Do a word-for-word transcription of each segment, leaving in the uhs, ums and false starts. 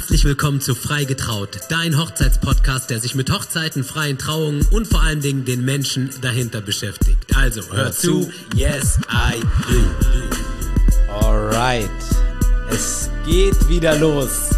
Herzlich willkommen zu Freigetraut, dein Hochzeitspodcast, der sich mit Hochzeiten, freien Trauungen und vor allen Dingen den Menschen dahinter beschäftigt. Also, hör zu, yes, I do. Alright, es geht wieder los.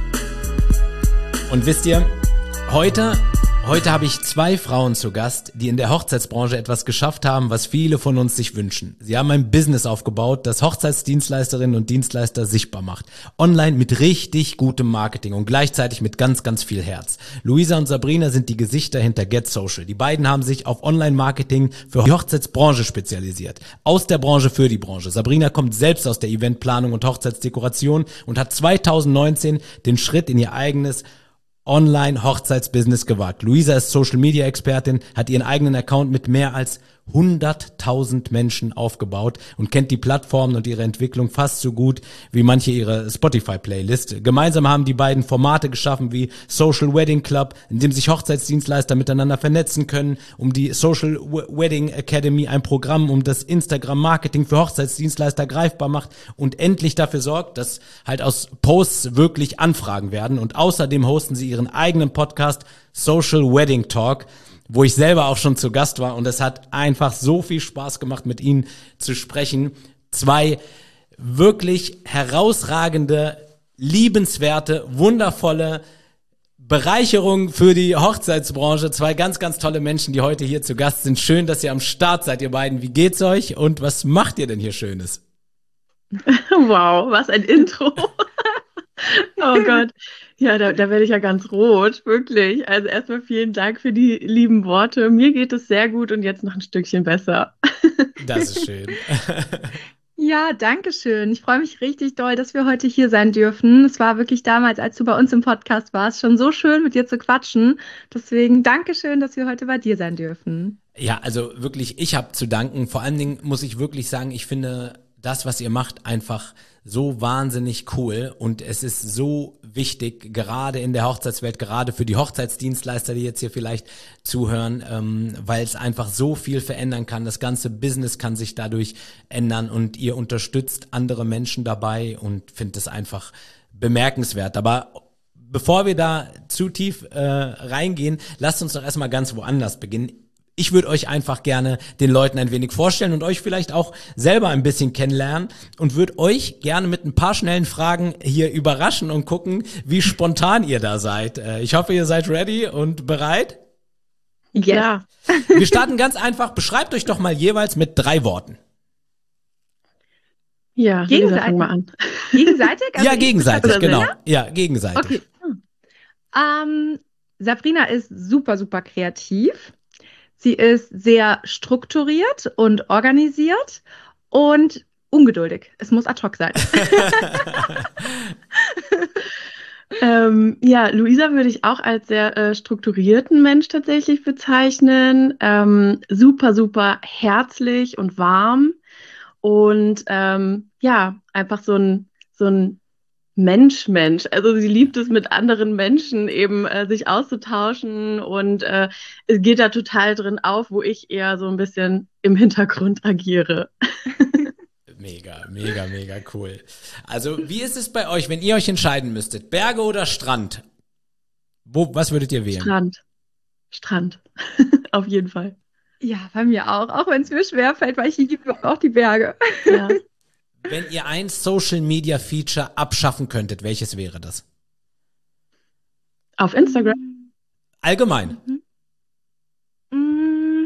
Und wisst ihr, heute... Heute habe ich zwei Frauen zu Gast, die in der Hochzeitsbranche etwas geschafft haben, was viele von uns sich wünschen. Sie haben ein Business aufgebaut, das Hochzeitsdienstleisterinnen und Dienstleister sichtbar macht. Online mit richtig gutem Marketing und gleichzeitig mit ganz, ganz viel Herz. Luisa und Sabrina sind die Gesichter hinter Get Social. Die beiden haben sich auf Online-Marketing für die Hochzeitsbranche spezialisiert. Aus der Branche für die Branche. Sabrina kommt selbst aus der Eventplanung und Hochzeitsdekoration und hat zweitausendneunzehn den Schritt in ihr eigenes Online-Hochzeitsbusiness gewagt. Luisa ist Social-Media-Expertin, hat ihren eigenen Account mit mehr als hunderttausend Menschen aufgebaut und kennt die Plattformen und ihre Entwicklung fast so gut wie manche ihre Spotify-Playlist. Gemeinsam haben die beiden Formate geschaffen wie Social Wedding Club, in dem sich Hochzeitsdienstleister miteinander vernetzen können, um die Social Wedding Academy, ein Programm, um das Instagram-Marketing für Hochzeitsdienstleister greifbar macht und endlich dafür sorgt, dass halt aus Posts wirklich Anfragen werden. Und außerdem hosten sie ihren eigenen Podcast Social Wedding Talk, wo ich selber auch schon zu Gast war, und es hat einfach so viel Spaß gemacht, mit ihnen zu sprechen. Zwei wirklich herausragende, liebenswerte, wundervolle Bereicherungen für die Hochzeitsbranche. Zwei ganz, ganz tolle Menschen, die heute hier zu Gast sind. Schön, dass ihr am Start seid, ihr beiden. Wie geht's euch und was macht ihr denn hier Schönes? Wow, was ein Intro. Oh Gott. Ja, da, da werde ich ja ganz rot, wirklich. Also erstmal vielen Dank für die lieben Worte. Mir geht es sehr gut und jetzt noch ein Stückchen besser. Das ist schön. Ja, danke schön. Ich freue mich richtig doll, dass wir heute hier sein dürfen. Es war wirklich damals, als du bei uns im Podcast warst, schon so schön, mit dir zu quatschen. Deswegen danke schön, dass wir heute bei dir sein dürfen. Ja, also wirklich, ich habe zu danken. Vor allen Dingen muss ich wirklich sagen, ich finde das, was ihr macht, einfach so wahnsinnig cool, und es ist so wichtig, gerade in der Hochzeitswelt, gerade für die Hochzeitsdienstleister, die jetzt hier vielleicht zuhören, ähm, weil es einfach so viel verändern kann. Das ganze Business kann sich dadurch ändern und ihr unterstützt andere Menschen dabei und finde es einfach bemerkenswert. Aber bevor wir da zu tief äh, reingehen, lasst uns doch erstmal ganz woanders beginnen. Ich würde euch einfach gerne den Leuten ein wenig vorstellen und euch vielleicht auch selber ein bisschen kennenlernen und würde euch gerne mit ein paar schnellen Fragen hier überraschen und gucken, wie spontan ihr da seid. Ich hoffe, ihr seid ready und bereit. Ja. Wir starten ganz einfach. Beschreibt euch doch mal jeweils mit drei Worten. Ja, Lisa, fang mal an. Gegenseitig? Also ja, gegenseitig, genau. Sabrina? Ja, gegenseitig. Okay. Hm. Ähm, Sabrina ist super, super kreativ. Sie ist sehr strukturiert und organisiert und ungeduldig. Es muss ad hoc sein. ähm, ja, Luisa würde ich auch als sehr äh, strukturierten Mensch tatsächlich bezeichnen. Ähm, super, super herzlich und warm. Und ähm, ja, einfach so ein, so ein Mensch, Mensch. Also sie liebt es, mit anderen Menschen eben äh, sich auszutauschen, und äh, es geht da total drin auf, wo ich eher so ein bisschen im Hintergrund agiere. Mega, mega, mega cool. Also wie ist es bei euch, wenn ihr euch entscheiden müsstet, Berge oder Strand? Wo, was würdet ihr wählen? Strand. Strand. Auf jeden Fall. Ja, bei mir auch. Auch wenn es mir schwerfällt, weil ich liebe auch die Berge. Ja. Wenn ihr ein Social-Media-Feature abschaffen könntet, welches wäre das? Auf Instagram? Allgemein. Mhm.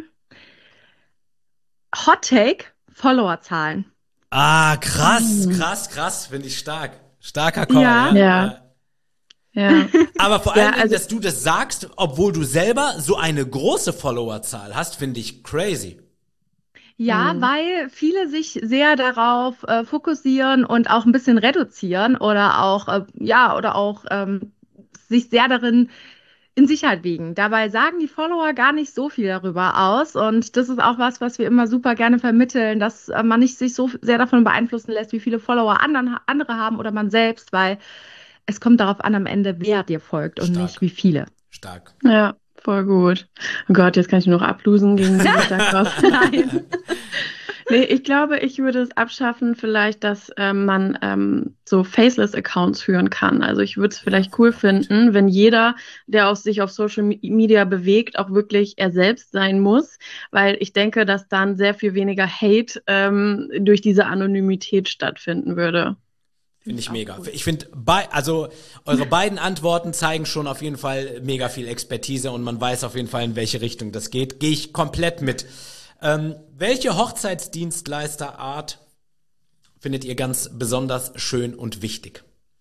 Hot Take, Followerzahlen. Ah, krass, krass, krass, finde ich stark. Starker Call, Ja. ja. Ja. Ja. Aber vor allem, Ja, also- dass du das sagst, obwohl du selber so eine große Followerzahl hast, finde ich crazy. Ja, Mhm. weil viele sich sehr darauf äh, fokussieren und auch ein bisschen reduzieren oder auch, äh, ja, oder auch ähm, sich sehr darin in Sicherheit wiegen. Dabei sagen die Follower gar nicht so viel darüber aus, und das ist auch was, was wir immer super gerne vermitteln, dass äh, man nicht sich so sehr davon beeinflussen lässt, wie viele Follower anderen, andere haben oder man selbst, weil es kommt darauf an am Ende, wer dir folgt und Stark. nicht wie viele. Stark. Ja, voll gut. Oh Gott, jetzt kann ich nur noch ablosen gegen die Instagram. Nein. Nee, ich glaube, ich würde es abschaffen, vielleicht, dass ähm, man ähm, so Faceless-Accounts führen kann. Also ich würde es vielleicht cool finden, wenn jeder, der auf sich auf Social Media bewegt, auch wirklich er selbst sein muss, weil ich denke, dass dann sehr viel weniger Hate ähm, durch diese Anonymität stattfinden würde. Finde ich mega. Cool. Ich finde, bei, also eure beiden Antworten zeigen schon auf jeden Fall mega viel Expertise und man weiß auf jeden Fall, in welche Richtung das geht. Gehe ich komplett mit. Ähm, welche Hochzeitsdienstleisterart findet ihr ganz besonders schön und wichtig?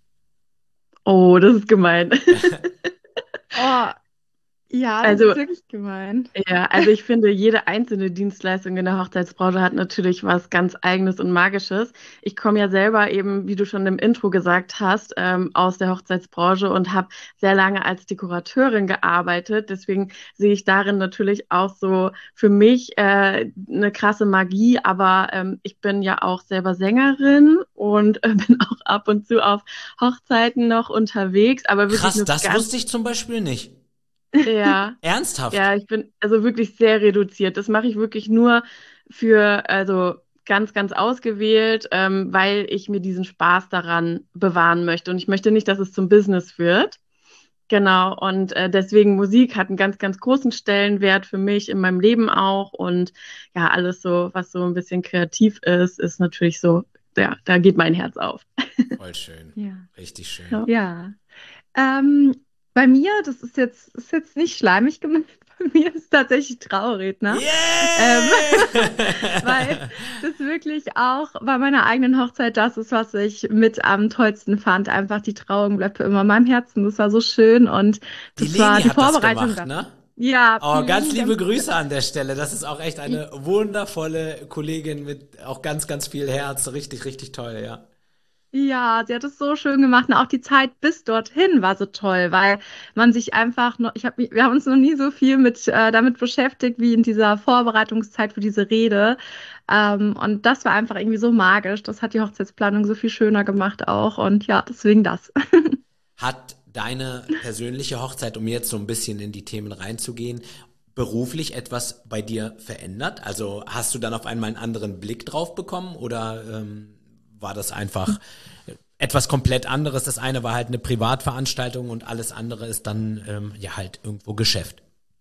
Oh, das ist gemein. Oh, ja, das Also, ist wirklich gemein. Ja, also ich finde, jede einzelne Dienstleistung in der Hochzeitsbranche hat natürlich was ganz Eigenes und Magisches. Ich komme ja selber eben, wie du schon im Intro gesagt hast, ähm, aus der Hochzeitsbranche und habe sehr lange als Dekorateurin gearbeitet. Deswegen sehe ich darin natürlich auch so für mich äh, eine krasse Magie. Aber ähm, ich bin ja auch selber Sängerin und äh, bin auch ab und zu auf Hochzeiten noch unterwegs. Aber wirklich Krass, nur das ganz, wusste ich zum Beispiel nicht. ja. Ernsthaft? Ja, ich bin also wirklich sehr reduziert. Das mache ich wirklich nur für, also ganz, ganz ausgewählt, ähm, weil ich mir diesen Spaß daran bewahren möchte. Und ich möchte nicht, dass es zum Business wird. Genau. Und äh, deswegen Musik hat einen ganz, ganz großen Stellenwert für mich in meinem Leben auch. Und ja, alles so, was so ein bisschen kreativ ist, ist natürlich so, ja, da geht mein Herz auf. Voll schön. Ja. Richtig schön. Ja. Ja. Ähm, bei mir, das ist jetzt, ist jetzt nicht schleimig gemacht, bei mir ist tatsächlich Trauredner. Yeah! Ähm, weil das wirklich auch bei meiner eigenen Hochzeit das ist, was ich mit am tollsten fand. Einfach die Trauung bleibt für immer in meinem Herzen. Das war so schön und Die das war Leni die hat das Vorbereitung. gemacht, ne? Ja, Oh, vielen ganz liebe ganz- Grüße an der Stelle. Das ist auch echt eine wundervolle Kollegin mit auch ganz, ganz viel Herz. Richtig, richtig toll, ja. Ja, sie hat es so schön gemacht und auch die Zeit bis dorthin war so toll, weil man sich einfach noch, ich habe mich, wir haben uns noch nie so viel mit äh, damit beschäftigt wie in dieser Vorbereitungszeit für diese Rede. Ähm, und das war einfach irgendwie so magisch. Das hat die Hochzeitsplanung so viel schöner gemacht auch und ja, deswegen das. Hat deine persönliche Hochzeit, um jetzt so ein bisschen in die Themen reinzugehen, beruflich etwas bei dir verändert? Also hast du dann auf einmal einen anderen Blick drauf bekommen oder ähm, war das einfach etwas komplett anderes? Das eine war halt eine Privatveranstaltung und alles andere ist dann ähm, ja halt irgendwo Geschäft.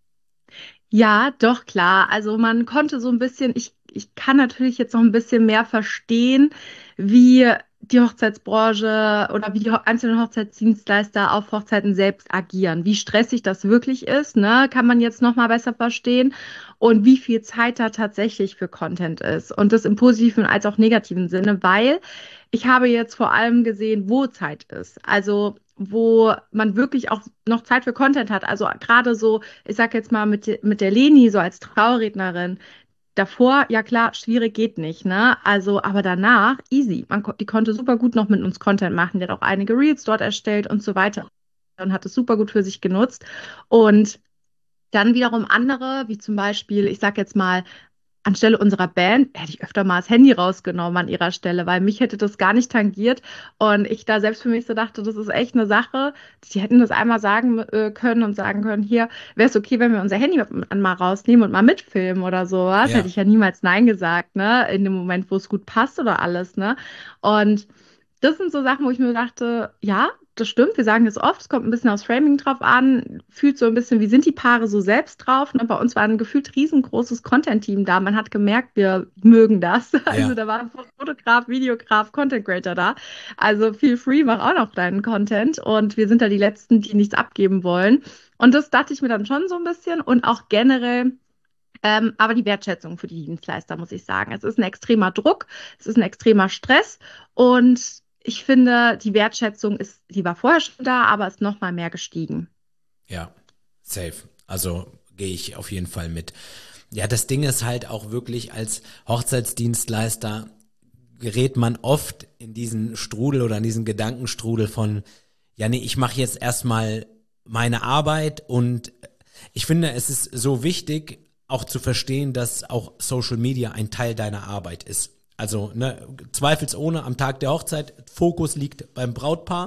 Ja, doch, klar. Also man konnte so ein bisschen, ich, ich kann natürlich jetzt noch ein bisschen mehr verstehen, wie die Hochzeitsbranche oder wie die ho- einzelnen Hochzeitsdienstleister auf Hochzeiten selbst agieren. Wie stressig das wirklich ist, ne, kann man jetzt noch mal besser verstehen und wie viel Zeit da tatsächlich für Content ist. Und das im positiven als auch negativen Sinne, weil ich habe jetzt vor allem gesehen, wo Zeit ist. Also wo man wirklich auch noch Zeit für Content hat. Also gerade so, ich sag jetzt mal mit, de- mit der Leni, so als Traurednerin, davor, ja klar, schwierig geht nicht, ne? Also, aber danach, easy. Man, ko- die konnte super gut noch mit uns Content machen. Die hat auch einige Reels dort erstellt und so weiter und hat es super gut für sich genutzt. Und dann wiederum andere, wie zum Beispiel, ich sag jetzt mal, anstelle unserer Band hätte ich öfter mal das Handy rausgenommen an ihrer Stelle, weil mich hätte das gar nicht tangiert und ich da selbst für mich so dachte, das ist echt eine Sache. Die hätten das einmal sagen äh, können und sagen können, hier, wäre es okay, wenn wir unser Handy mal rausnehmen und mal mitfilmen oder sowas. Ja. Hätte ich ja niemals Nein gesagt, ne? In dem Moment, wo es gut passt oder alles, ne? Und das sind so Sachen, wo ich mir dachte, ja, das stimmt, wir sagen das oft, es kommt ein bisschen aufs Framing drauf an, fühlt so ein bisschen, wie sind die Paare so selbst drauf. Ne? Bei uns war ein gefühlt riesengroßes Content-Team da. Man hat gemerkt, wir mögen das. Also da war Fotograf, Videograf, Content Creator da. Also feel free, mach auch noch deinen Content. Und wir sind da die Letzten, die nichts abgeben wollen. Und das dachte ich mir dann schon so ein bisschen. Und auch generell, ähm, aber die Wertschätzung für die Dienstleister, muss ich sagen. Es ist ein extremer Druck, es ist ein extremer Stress und ich finde, die Wertschätzung ist, die war vorher schon da, aber ist noch mal mehr gestiegen. Ja, safe. Also gehe ich auf jeden Fall mit. Ja, das Ding ist halt auch wirklich, als Hochzeitsdienstleister gerät man oft in diesen Strudel oder in diesen Gedankenstrudel von, ja nee, ich mache jetzt erstmal meine Arbeit und ich finde, es ist so wichtig, auch zu verstehen, dass auch Social Media ein Teil deiner Arbeit ist. Also ne, zweifelsohne am Tag der Hochzeit, Fokus liegt beim Brautpaar,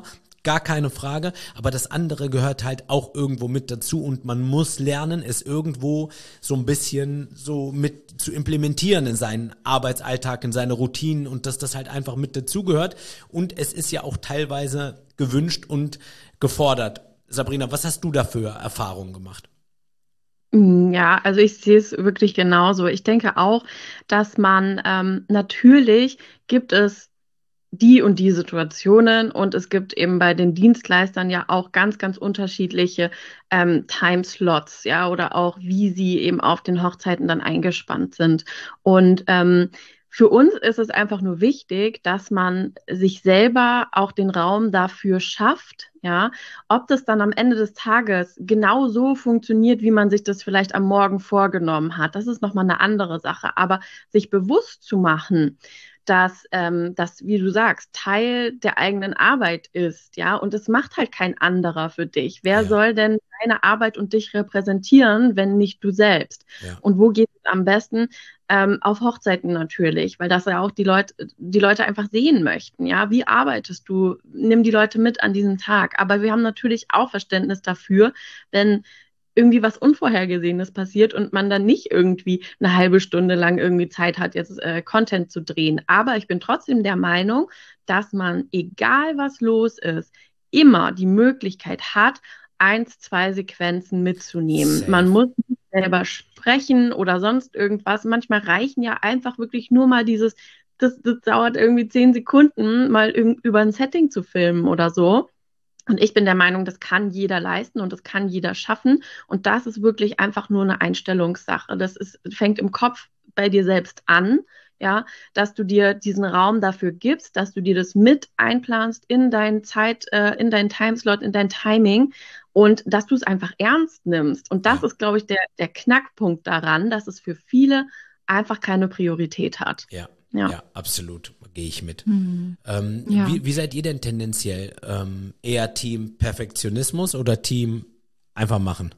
gar keine Frage, aber das andere gehört halt auch irgendwo mit dazu und man muss lernen, es irgendwo so ein bisschen so mit zu implementieren in seinen Arbeitsalltag, in seine Routinen und dass das halt einfach mit dazugehört und es ist ja auch teilweise gewünscht und gefordert. Sabrina, was hast du da für Erfahrungen gemacht? Ja, also ich sehe es wirklich genauso. Ich denke auch, dass man ähm, natürlich gibt es die und die Situationen und es gibt eben bei den Dienstleistern ja auch ganz, ganz unterschiedliche ähm, Timeslots, ja, oder auch wie sie eben auf den Hochzeiten dann eingespannt sind. Und ähm, für uns ist es einfach nur wichtig, dass man sich selber auch den Raum dafür schafft, ja, ob das dann am Ende des Tages genau so funktioniert, wie man sich das vielleicht am Morgen vorgenommen hat. Das ist nochmal eine andere Sache. Aber sich bewusst zu machen, dass ähm, das, wie du sagst, Teil der eigenen Arbeit ist, ja, und es macht halt kein anderer für dich. Wer Ja. soll denn deine Arbeit und dich repräsentieren, wenn nicht du selbst? Ja. Und wo geht es am besten? Ähm, auf Hochzeiten natürlich, weil das ja auch die Leute, die Leute einfach sehen möchten, ja, wie arbeitest du? Nimm die Leute mit an diesem Tag. Aber wir haben natürlich auch Verständnis dafür, wenn irgendwie was Unvorhergesehenes passiert und man dann nicht irgendwie eine halbe Stunde lang irgendwie Zeit hat, jetzt äh, Content zu drehen. Aber ich bin trotzdem der Meinung, dass man, egal was los ist, immer die Möglichkeit hat, eins, zwei Sequenzen mitzunehmen. Safe. Man muss nicht selber sprechen oder sonst irgendwas. Manchmal reichen ja einfach wirklich nur mal dieses, das, das dauert irgendwie zehn Sekunden, mal irg- über ein Setting zu filmen oder so. Und ich bin der Meinung, das kann jeder leisten und das kann jeder schaffen. Und das ist wirklich einfach nur eine Einstellungssache. Das ist, fängt im Kopf bei dir selbst an, ja, dass du dir diesen Raum dafür gibst, dass du dir das mit einplanst in dein Zeit, äh, in dein Timeslot, in dein Timing und dass du es einfach ernst nimmst. Und das Ja. ist, glaube ich, der, der Knackpunkt daran, dass es für viele einfach keine Priorität hat. Ja, Ja. ja, absolut, gehe ich mit. Mhm. Ähm, Ja. wie, wie seid ihr denn tendenziell? Ähm, eher Team Perfektionismus oder Team einfach machen?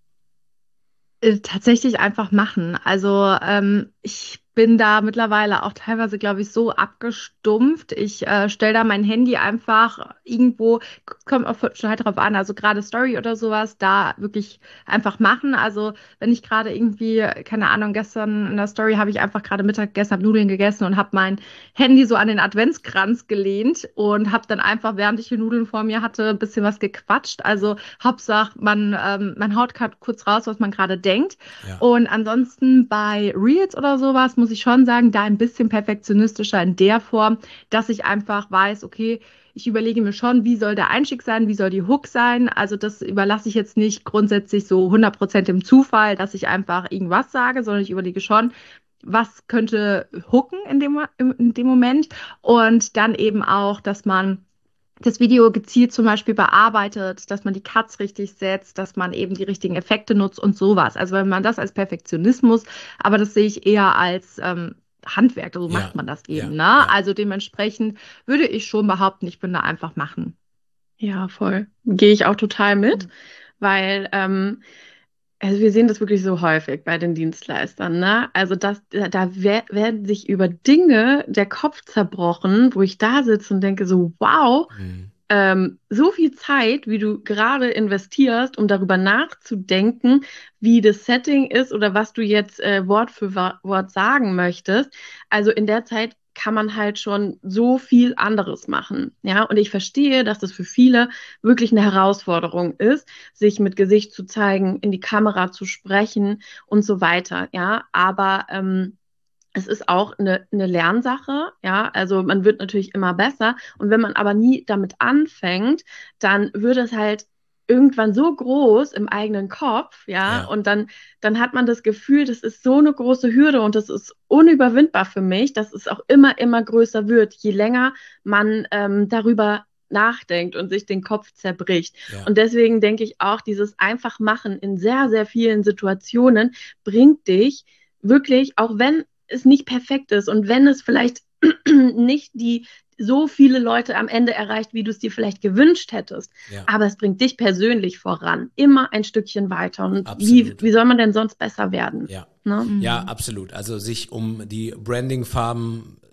Äh, Tatsächlich einfach machen. Also ähm, ich bin da mittlerweile auch teilweise, glaube ich, so abgestumpft. Ich äh, stelle da mein Handy einfach irgendwo, kommt auch total drauf an, also gerade Story oder sowas, da wirklich einfach machen. Also wenn ich gerade irgendwie, keine Ahnung, gestern in der Story habe ich einfach gerade Mittag gegessen, habe Nudeln gegessen und habe mein Handy so an den Adventskranz gelehnt und habe dann einfach, während ich die Nudeln vor mir hatte, ein bisschen was gequatscht. Also Hauptsache, man, ähm, man haut grad kurz raus, was man gerade denkt. Ja. Und ansonsten bei Reels oder sowas muss ich schon sagen, da ein bisschen perfektionistischer in der Form, dass ich einfach weiß, okay, ich überlege mir schon, wie soll der Einstieg sein, wie soll die Hook sein. Also das überlasse ich jetzt nicht grundsätzlich so hundert Prozent dem Zufall, dass ich einfach irgendwas sage, sondern ich überlege schon, was könnte hooken in dem, in dem Moment. Und dann eben auch, dass man das Video gezielt zum Beispiel bearbeitet, dass man die Cuts richtig setzt, dass man eben die richtigen Effekte nutzt und sowas. Also wenn man das als Perfektionismus, aber das sehe ich eher als ähm, Handwerk, so Ja, macht man das ja, eben, ne? ja. Also dementsprechend würde ich schon behaupten, ich bin da einfach machen. Ja, voll. Gehe ich auch total mit, weil ähm, also wir sehen das wirklich so häufig bei den Dienstleistern, ne? Also das, da da wer- werden sich über Dinge der Kopf zerbrochen, wo ich da sitze und denke so, wow, Mhm. ähm, so viel Zeit, wie du gerade investierst, um darüber nachzudenken, wie das Setting ist oder was du jetzt äh, Wort für Wa- Wort sagen möchtest. Also in der Zeit kann man halt schon so viel anderes machen. Ja, und ich verstehe, dass das für viele wirklich eine Herausforderung ist, sich mit Gesicht zu zeigen, in die Kamera zu sprechen und so weiter. Ja, aber ähm, es ist auch eine, eine Lernsache, ja, also man wird natürlich immer besser und wenn man aber nie damit anfängt, dann wird es halt irgendwann so groß im eigenen Kopf, ja, Ja. und dann, dann hat man das Gefühl, das ist so eine große Hürde und das ist unüberwindbar für mich, dass es auch immer, immer größer wird, je länger man ähm, darüber nachdenkt und sich den Kopf zerbricht. Ja. Und deswegen denke ich auch, dieses Einfachmachen in sehr, sehr vielen Situationen bringt dich wirklich, auch wenn es nicht perfekt ist und wenn es vielleicht nicht die so viele Leute am Ende erreicht, wie du es dir vielleicht gewünscht hättest, Ja. aber es bringt dich persönlich voran, immer ein Stückchen weiter. Und wie, Absolut. wie soll man denn sonst besser werden? Ja. Ne? Ja, absolut. Also sich um die Branding-Farben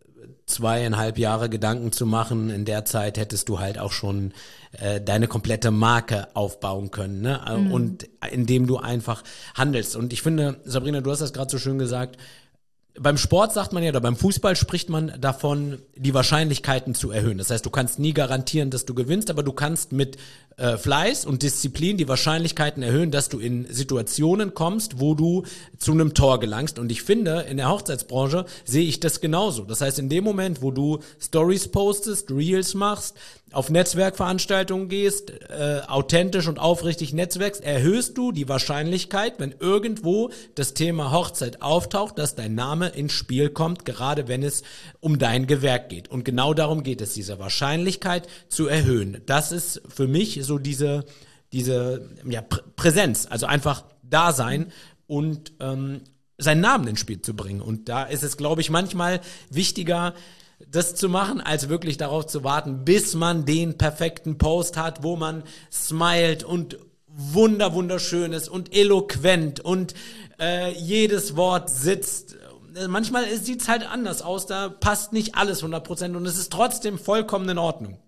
zweieinhalb Jahre Gedanken zu machen. In der Zeit hättest du halt auch schon äh, deine komplette Marke aufbauen können, ne? Mhm. Und indem du einfach handelst. Und ich finde, Sabrina, du hast das gerade so schön gesagt, beim Sport sagt man ja, oder beim Fußball spricht man davon, die Wahrscheinlichkeiten zu erhöhen. Das heißt, du kannst nie garantieren, dass du gewinnst, aber du kannst mit äh, Fleiß und Disziplin die Wahrscheinlichkeiten erhöhen, dass du in Situationen kommst, wo du zu einem Tor gelangst. Und ich finde, in der Hochzeitsbranche sehe ich das genauso. Das heißt, in dem Moment, wo du Stories postest, Reels machst, auf Netzwerkveranstaltungen gehst, äh, authentisch und aufrichtig netzwerkst, erhöhst du die Wahrscheinlichkeit, wenn irgendwo das Thema Hochzeit auftaucht, dass dein Name ins Spiel kommt, gerade wenn es um dein Gewerk geht. Und genau darum geht es, diese Wahrscheinlichkeit zu erhöhen. Das ist für mich so diese, diese ja, Prä- Präsenz, also einfach da sein und ähm, seinen Namen ins Spiel zu bringen. Und da ist es, glaube ich, manchmal wichtiger, das zu machen, als wirklich darauf zu warten, bis man den perfekten Post hat, wo man smilet und wunder wunderschön ist und eloquent und äh, jedes Wort sitzt. Manchmal sieht es halt anders aus, da passt nicht alles hundert Prozent und es ist trotzdem vollkommen in Ordnung.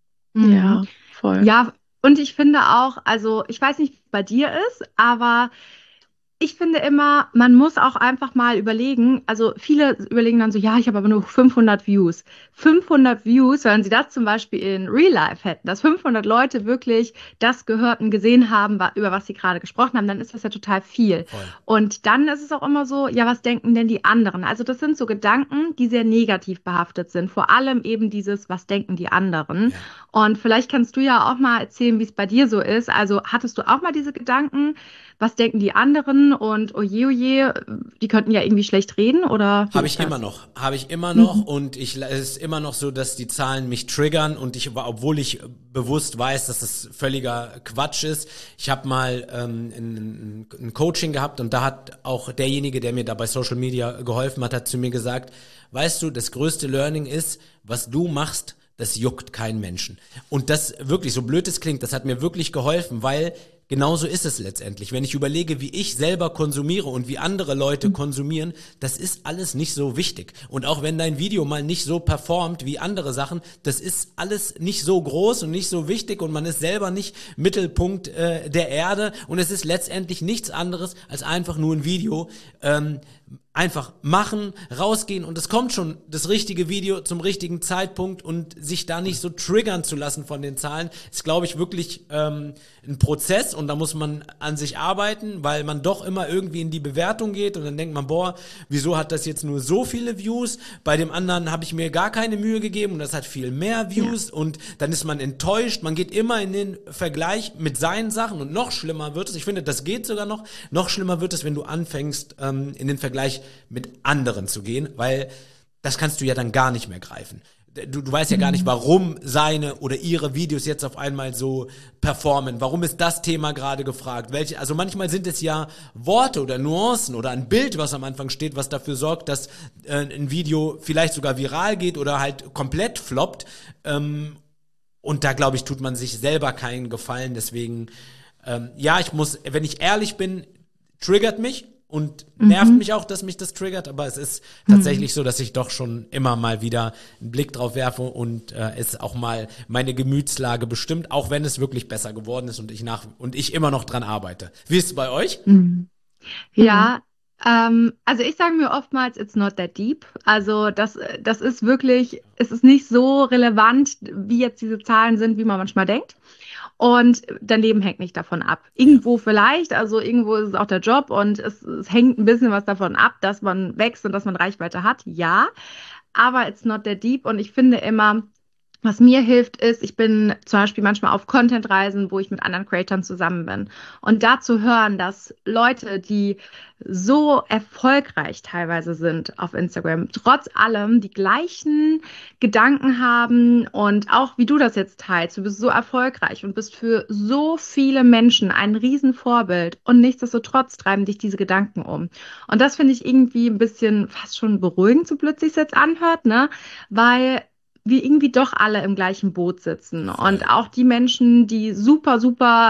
Ja, voll. Ja, und ich finde auch, also ich weiß nicht, wie es bei dir ist, aber ich finde immer, man muss auch einfach mal überlegen, also viele überlegen dann so, ja, ich habe aber nur fünfhundert Views. fünfhundert Views, wenn sie das zum Beispiel in Real Life hätten, dass fünfhundert Leute wirklich das gehört und gesehen haben, wa- über was sie gerade gesprochen haben, dann ist das ja total viel. Voll. Und dann ist es auch immer so, ja, was denken denn die anderen? Also das sind so Gedanken, die sehr negativ behaftet sind. Vor allem eben dieses, was denken die anderen? Ja. Und vielleicht kannst du ja auch mal erzählen, wie es bei dir so ist. Also hattest du auch mal diese Gedanken? Was denken die anderen? Und oje, oje, die könnten ja irgendwie schlecht reden, oder? wie Habe ist ich das? immer noch, habe ich immer noch und ich, es ist immer noch so, dass die Zahlen mich triggern und ich, obwohl ich bewusst weiß, dass das völliger Quatsch ist, ich habe mal ähm, ein, ein Coaching gehabt und da hat auch derjenige, der mir da bei Social Media geholfen hat, hat zu mir gesagt, weißt du, das größte Learning ist, was du machst, das juckt keinen Menschen. Und das wirklich, so blöd es klingt, das hat mir wirklich geholfen, weil genauso ist es letztendlich. Wenn ich überlege, wie ich selber konsumiere und wie andere Leute konsumieren, das ist alles nicht so wichtig. Und auch wenn dein Video mal nicht so performt wie andere Sachen, das ist alles nicht so groß und nicht so wichtig und man ist selber nicht Mittelpunkt äh, der Erde und es ist letztendlich nichts anderes als einfach nur ein Video. Ähm, Einfach machen, rausgehen und es kommt schon das richtige Video zum richtigen Zeitpunkt und sich da nicht so triggern zu lassen von den Zahlen, ist, glaube ich, wirklich ähm, ein Prozess und da muss man an sich arbeiten, weil man doch immer irgendwie in die Bewertung geht und dann denkt man, boah, wieso hat das jetzt nur so viele Views? Bei dem anderen habe ich mir gar keine Mühe gegeben und das hat viel mehr Views, ja. Und dann ist man enttäuscht, man geht immer in den Vergleich mit seinen Sachen und noch schlimmer wird es, ich finde, das geht sogar noch, noch schlimmer wird es, wenn du anfängst, ähm, in den Vergleich mit anderen zu gehen, weil das kannst du ja dann gar nicht mehr greifen. Du, du weißt ja gar nicht, warum seine oder ihre Videos jetzt auf einmal so performen. Warum ist das Thema gerade gefragt? Welche, also manchmal sind es ja Worte oder Nuancen oder ein Bild, was am Anfang steht, was dafür sorgt, dass äh, ein Video vielleicht sogar viral geht oder halt komplett floppt. Ähm, und da, glaube ich, tut man sich selber keinen Gefallen. Deswegen, ähm, ja, ich muss, wenn ich ehrlich bin, triggert mich. Und nervt mhm. mich auch, dass mich das triggert, aber es ist tatsächlich mhm. so, dass ich doch schon immer mal wieder einen Blick drauf werfe und äh, es auch mal meine Gemütslage bestimmt, auch wenn es wirklich besser geworden ist und ich nach und ich immer noch dran arbeite. Wie ist es bei euch? Mhm. Ja, ähm, also ich sage mir oftmals, it's not that deep. Also das, das ist wirklich, es ist nicht so relevant, wie jetzt diese Zahlen sind, wie man manchmal denkt. Und dein Leben hängt nicht davon ab. Irgendwo vielleicht, also irgendwo ist es auch der Job und es, es hängt ein bisschen was davon ab, dass man wächst und dass man Reichweite hat, ja. Aber it's not that deep und ich finde immer, was mir hilft, ist, ich bin zum Beispiel manchmal auf Content-Reisen, wo ich mit anderen Creatoren zusammen bin. Und da zu hören, dass Leute, die so erfolgreich teilweise sind auf Instagram, trotz allem die gleichen Gedanken haben und auch wie du das jetzt teilst, du bist so erfolgreich und bist für so viele Menschen ein Riesenvorbild und nichtsdestotrotz treiben dich diese Gedanken um. Und das finde ich irgendwie ein bisschen fast schon beruhigend, so plötzlich es jetzt anhört, ne? Weil wir irgendwie doch alle im gleichen Boot sitzen. Und auch die Menschen, die super, super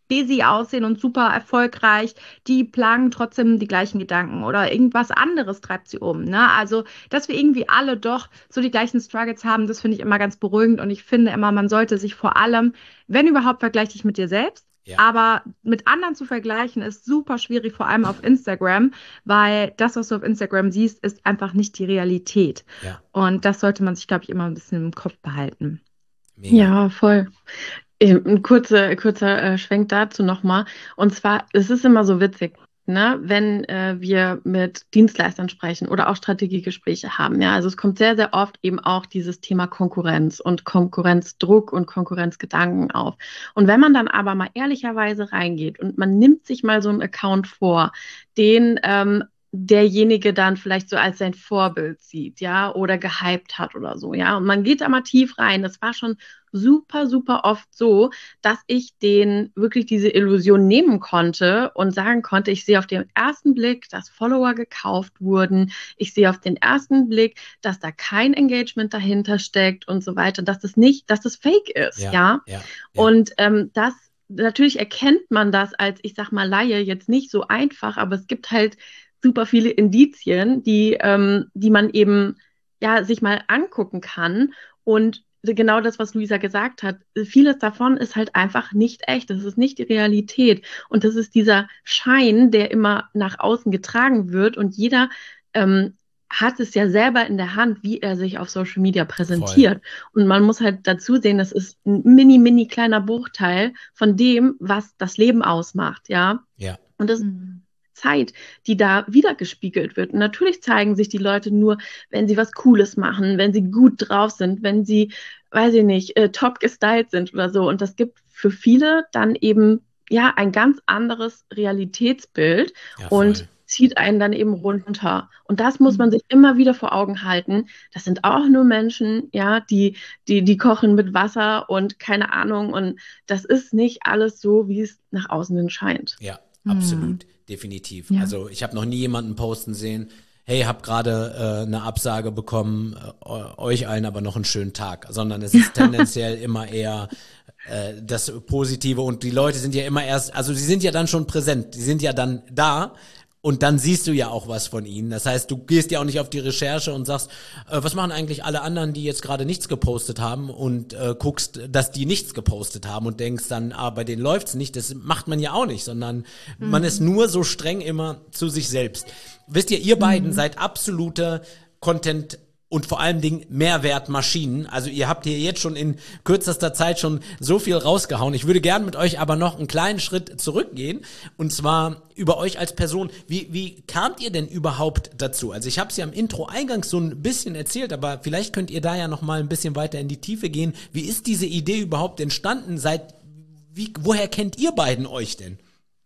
busy aussehen und super erfolgreich, die plagen trotzdem die gleichen Gedanken oder irgendwas anderes treibt sie um. Ne? Also, dass wir irgendwie alle doch so die gleichen Struggles haben, das finde ich immer ganz beruhigend und ich finde immer, man sollte sich vor allem, wenn überhaupt, vergleich dich mit dir selbst. Ja. Aber mit anderen zu vergleichen ist super schwierig, vor allem auf Instagram, weil das, was du auf Instagram siehst, ist einfach nicht die Realität. Ja. Und das sollte man sich, glaube ich, immer ein bisschen im Kopf behalten. Mega. Ja, voll. Ähm, Ein kurzer, kurzer äh, Schwenk dazu nochmal. Und zwar, es ist immer so witzig, ne, wenn äh, wir mit Dienstleistern sprechen oder auch Strategiegespräche haben. Ja, also es kommt sehr, sehr oft eben auch dieses Thema Konkurrenz und Konkurrenzdruck und Konkurrenzgedanken auf. Und wenn man dann aber mal ehrlicherweise reingeht und man nimmt sich mal so einen Account vor, den ähm, derjenige dann vielleicht so als sein Vorbild sieht, ja, oder gehypt hat oder so, ja. Und man geht da mal tief rein. Das war schon super, super oft so, dass ich den wirklich diese Illusion nehmen konnte und sagen konnte, ich sehe auf den ersten Blick, dass Follower gekauft wurden. Ich sehe auf den ersten Blick, dass da kein Engagement dahinter steckt und so weiter, dass das nicht, dass das fake ist, Ja, ja. ja, ja. Und ähm, das natürlich erkennt man das als, ich sag mal, Laie jetzt nicht so einfach, aber es gibt halt super viele Indizien, die, ähm, die man eben ja sich mal angucken kann. Und genau das, was Luisa gesagt hat, vieles davon ist halt einfach nicht echt. Das ist nicht die Realität. Und das ist dieser Schein, der immer nach außen getragen wird. Und jeder ähm, hat es ja selber in der Hand, wie er sich auf Social Media präsentiert. Voll. Und man muss halt dazu sehen, das ist ein mini, mini kleiner Bruchteil von dem, was das Leben ausmacht, ja. Ja. Und das mhm. Zeit, die da wiedergespiegelt wird. Und natürlich zeigen sich die Leute nur, wenn sie was Cooles machen, wenn sie gut drauf sind, wenn sie, weiß ich nicht, äh, top gestylt sind oder so. Und das gibt für viele dann eben ja ein ganz anderes Realitätsbild Ja, und zieht einen dann eben runter. Und das muss man sich immer wieder vor Augen halten. Das sind auch nur Menschen, ja, die, die, die kochen mit Wasser und keine Ahnung. Und das ist nicht alles so, wie es nach außen hin scheint. Ja, absolut. Hm. Definitiv. Ja. Also ich habe noch nie jemanden posten sehen, hey, hab gerade äh, eine Absage bekommen, äh, euch allen aber noch einen schönen Tag, sondern es ist tendenziell immer eher äh, das Positive und die Leute sind ja immer erst, also sie sind ja dann schon präsent, die sind ja dann da. Und dann siehst du ja auch was von ihnen. Das heißt, du gehst ja auch nicht auf die Recherche und sagst, äh, was machen eigentlich alle anderen, die jetzt gerade nichts gepostet haben und äh, guckst, dass die nichts gepostet haben und denkst dann, ah, bei denen läuft's nicht. Das macht man ja auch nicht, sondern mhm. man ist nur so streng immer zu sich selbst. Wisst ihr, ihr beiden mhm. seid absolute Content- und vor allen Dingen Mehrwertmaschinen. Also ihr habt hier jetzt schon in kürzester Zeit schon so viel rausgehauen. Ich würde gerne mit euch aber noch einen kleinen Schritt zurückgehen und zwar über euch als Person. Wie, wie kamt ihr denn überhaupt dazu? Also ich habe es ja im Intro eingangs so ein bisschen erzählt, aber vielleicht könnt ihr da ja noch mal ein bisschen weiter in die Tiefe gehen. Wie ist diese Idee überhaupt entstanden? Seit wie, woher kennt ihr beiden euch denn?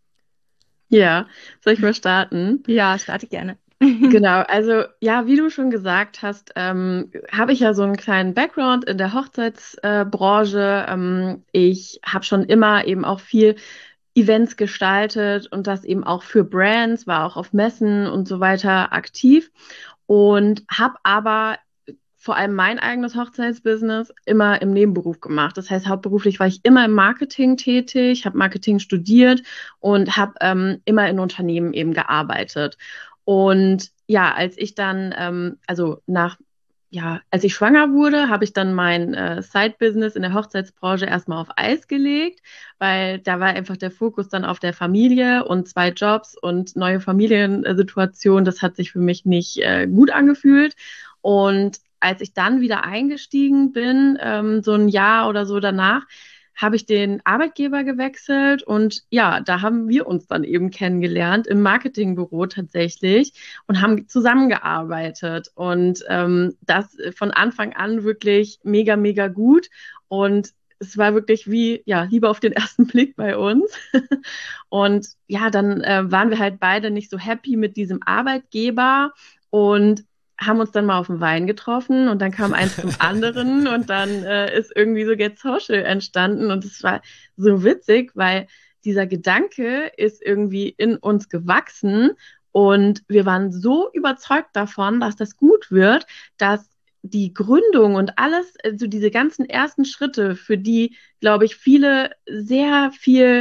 Ja, soll ich mal starten? Ja, starte gerne. Genau, also ja, wie du schon gesagt hast, ähm, habe ich ja so einen kleinen Background in der Hochzeitsbranche. Äh, ähm, ich habe schon immer eben auch viel Events gestaltet und das eben auch für Brands, war auch auf Messen und so weiter aktiv und habe aber vor allem mein eigenes Hochzeitsbusiness immer im Nebenberuf gemacht. Das heißt, hauptberuflich war ich immer im Marketing tätig, habe Marketing studiert und habe ähm, immer in Unternehmen eben gearbeitet. Und ja, als ich dann, ähm, also nach, ja, als ich schwanger wurde, habe ich dann mein äh, Side-Business in der Hochzeitsbranche erstmal auf Eis gelegt, weil da war einfach der Fokus dann auf der Familie und zwei Jobs und neue Familiensituation. Das hat sich für mich nicht äh, gut angefühlt. Und als ich dann wieder eingestiegen bin, ähm, so ein Jahr oder so danach, habe ich den Arbeitgeber gewechselt und ja, da haben wir uns dann eben kennengelernt im Marketingbüro tatsächlich und haben zusammengearbeitet und ähm, das von Anfang an wirklich mega, mega gut und es war wirklich wie, ja, Liebe auf den ersten Blick bei uns und ja, dann äh, waren wir halt beide nicht so happy mit diesem Arbeitgeber und haben uns dann mal auf dem Wein getroffen und dann kam eins zum anderen und dann äh, ist irgendwie so Get Social entstanden und es war so witzig, weil dieser Gedanke ist irgendwie in uns gewachsen und wir waren so überzeugt davon, dass das gut wird, dass die Gründung und alles, also diese ganzen ersten Schritte, für die, glaube ich, viele sehr viel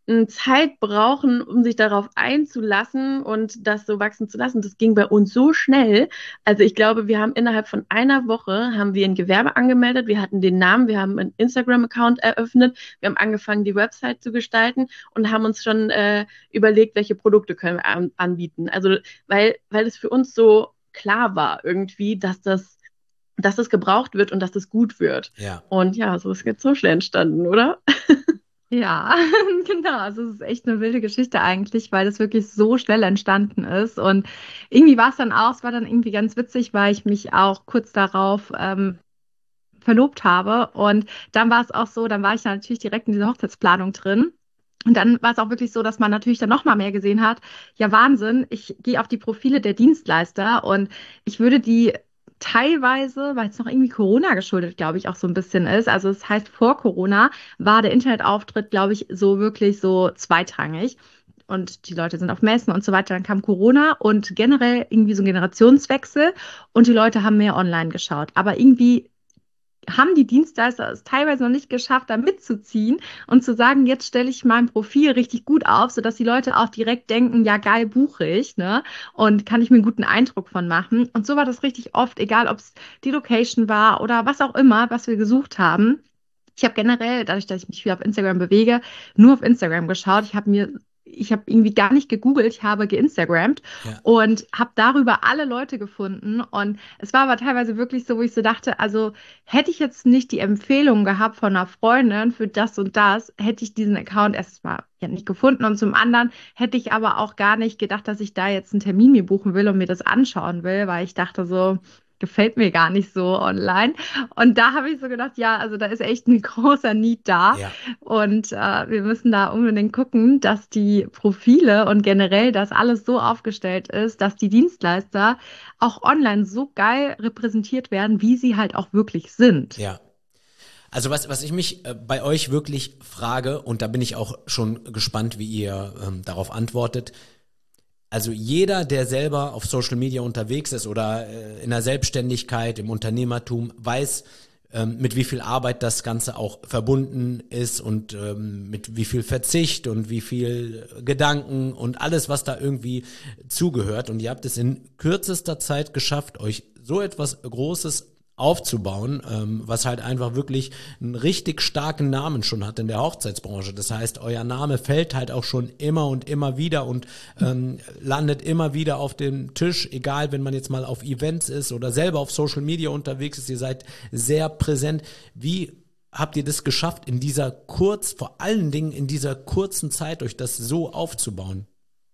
ähm, Zeit brauchen, um sich darauf einzulassen und das so wachsen zu lassen. Das ging bei uns so schnell. Also ich glaube, wir haben innerhalb von einer Woche haben wir ein Gewerbe angemeldet, wir hatten den Namen, wir haben einen Instagram-Account eröffnet, wir haben angefangen, die Website zu gestalten und haben uns schon äh, überlegt, welche Produkte können wir an anbieten. Also weil, weil es für uns so klar war irgendwie, dass das, dass das gebraucht wird und dass das gut wird. Ja. Und ja, so ist jetzt so schnell entstanden, oder? Ja, genau. Also es ist echt eine wilde Geschichte eigentlich, weil das wirklich so schnell entstanden ist. Und irgendwie war es dann auch, es war dann irgendwie ganz witzig, weil ich mich auch kurz darauf ähm, verlobt habe. Und dann war es auch so, dann war ich dann natürlich direkt in dieser Hochzeitsplanung drin. Und dann war es auch wirklich so, dass man natürlich dann noch mal mehr gesehen hat. Ja, Wahnsinn, ich gehe auf die Profile der Dienstleister und ich würde die teilweise, weil es noch irgendwie Corona geschuldet, glaube ich, auch so ein bisschen ist. Also es heißt, vor Corona war der Internetauftritt, glaube ich, so wirklich so zweitrangig. Und die Leute sind auf Messen und so weiter. Dann kam Corona und generell irgendwie so ein Generationswechsel und die Leute haben mehr online geschaut. Aber irgendwie haben die Dienstleister es teilweise noch nicht geschafft, da mitzuziehen und zu sagen, jetzt stelle ich mein Profil richtig gut auf, sodass die Leute auch direkt denken, ja geil, buche ich, ne? Und kann ich mir einen guten Eindruck von machen. Und so war das richtig oft, egal ob es die Location war oder was auch immer, was wir gesucht haben. Ich habe generell, dadurch, dass ich mich viel auf Instagram bewege, nur auf Instagram geschaut. Ich habe mir Ich habe irgendwie gar nicht gegoogelt, ich habe geinstagrammt Ja. und habe darüber alle Leute gefunden. Und es war aber teilweise wirklich so, wo ich so dachte, also hätte ich jetzt nicht die Empfehlung gehabt von einer Freundin für das und das, hätte ich diesen Account erstmal ja nicht gefunden. Und zum anderen hätte ich aber auch gar nicht gedacht, dass ich da jetzt einen Termin mir buchen will und mir das anschauen will, weil ich dachte so, gefällt mir gar nicht so online. Und da habe ich so gedacht, ja, also da ist echt ein großer Need da. Ja. Und äh, wir müssen da unbedingt gucken, dass die Profile und generell, dass alles so aufgestellt ist, dass die Dienstleister auch online so geil repräsentiert werden, wie sie halt auch wirklich sind. Ja. Also was, was ich mich äh, bei euch wirklich frage, und da bin ich auch schon gespannt, wie ihr ähm, darauf antwortet. Also jeder, der selber auf Social Media unterwegs ist oder äh, in der Selbstständigkeit, im Unternehmertum, weiß, ähm, mit wie viel Arbeit das Ganze auch verbunden ist und ähm, mit wie viel Verzicht und wie viel Gedanken und alles, was da irgendwie zugehört. Und ihr habt es in kürzester Zeit geschafft, euch so etwas Großes aufzubauen, ähm, was halt einfach wirklich einen richtig starken Namen schon hat in der Hochzeitsbranche. Das heißt, euer Name fällt halt auch schon immer und immer wieder und ähm, landet immer wieder auf dem Tisch, egal wenn man jetzt mal auf Events ist oder selber auf Social Media unterwegs ist, ihr seid sehr präsent. Wie habt ihr das geschafft, in dieser kurz, vor allen Dingen in dieser kurzen Zeit, euch das so aufzubauen?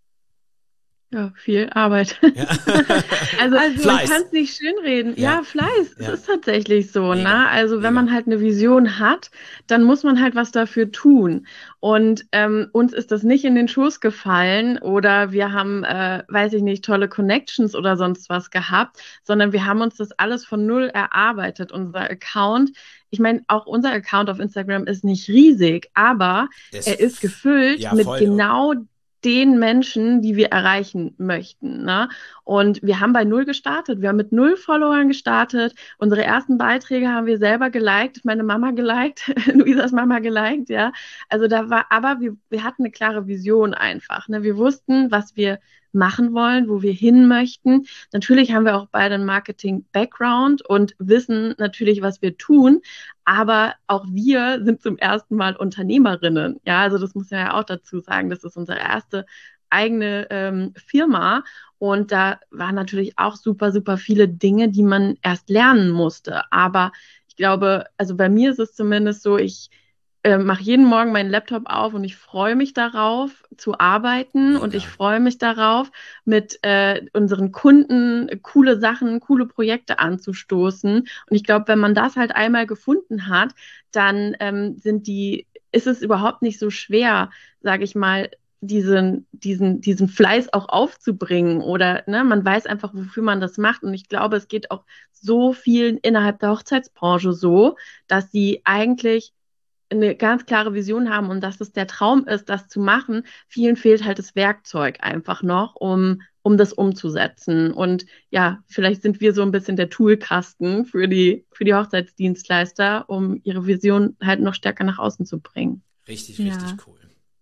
Ja, viel Arbeit. Ja. Also, man Fleiß. kann es nicht schönreden. Ja. Ja, Fleiß. Es Ja. ist tatsächlich so, Mega, ne? Also, wenn mega. man halt eine Vision hat, dann muss man halt was dafür tun. Und ähm, uns ist das nicht in den Schoß gefallen oder wir haben, äh, weiß ich nicht, tolle Connections oder sonst was gehabt, sondern wir haben uns das alles von null erarbeitet. Unser Account, ich meine, auch unser Account auf Instagram ist nicht riesig, aber Das- er ist gefüllt Ja, mit voll. genau den Menschen, die wir erreichen möchten. Ne? Und wir haben bei null gestartet. Wir haben mit null Followern gestartet. Unsere ersten Beiträge haben wir selber geliked, meine Mama geliked, Luisas Mama geliked, ja. Also da war, aber wir, wir hatten eine klare Vision einfach. Ne? Wir wussten, was wir machen wollen, wo wir hin möchten. Natürlich haben wir auch beide einen Marketing-Background und wissen natürlich, was wir tun, aber auch wir sind zum ersten Mal Unternehmerinnen. Ja, also das muss man ja auch dazu sagen, das ist unsere erste eigene ähm, Firma und da waren natürlich auch super, super viele Dinge, die man erst lernen musste. Aber ich glaube, also bei mir ist es zumindest so, ich äh, mache jeden Morgen meinen Laptop auf und ich freue mich darauf zu arbeiten Mega. und ich freue mich darauf, mit äh, unseren Kunden coole Sachen, coole Projekte anzustoßen. Und ich glaube, wenn man das halt einmal gefunden hat, dann ähm, sind die, ist es überhaupt nicht so schwer, sage ich mal, diesen, diesen, diesen Fleiß auch aufzubringen oder ne, man weiß einfach, wofür man das macht. Und ich glaube, es geht auch so vielen innerhalb der Hochzeitsbranche so, dass sie eigentlich eine ganz klare Vision haben und dass es der Traum ist, das zu machen. Vielen fehlt halt das Werkzeug einfach noch, um, um das umzusetzen. Und ja, vielleicht sind wir so ein bisschen der Toolkasten für die, für die Hochzeitsdienstleister, um ihre Vision halt noch stärker nach außen zu bringen. Richtig, Ja. richtig cool.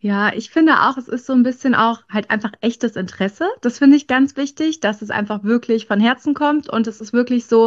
Ja, ich finde auch, es ist so ein bisschen auch halt einfach echtes Interesse. Das finde ich ganz wichtig, dass es einfach wirklich von Herzen kommt und es ist wirklich so,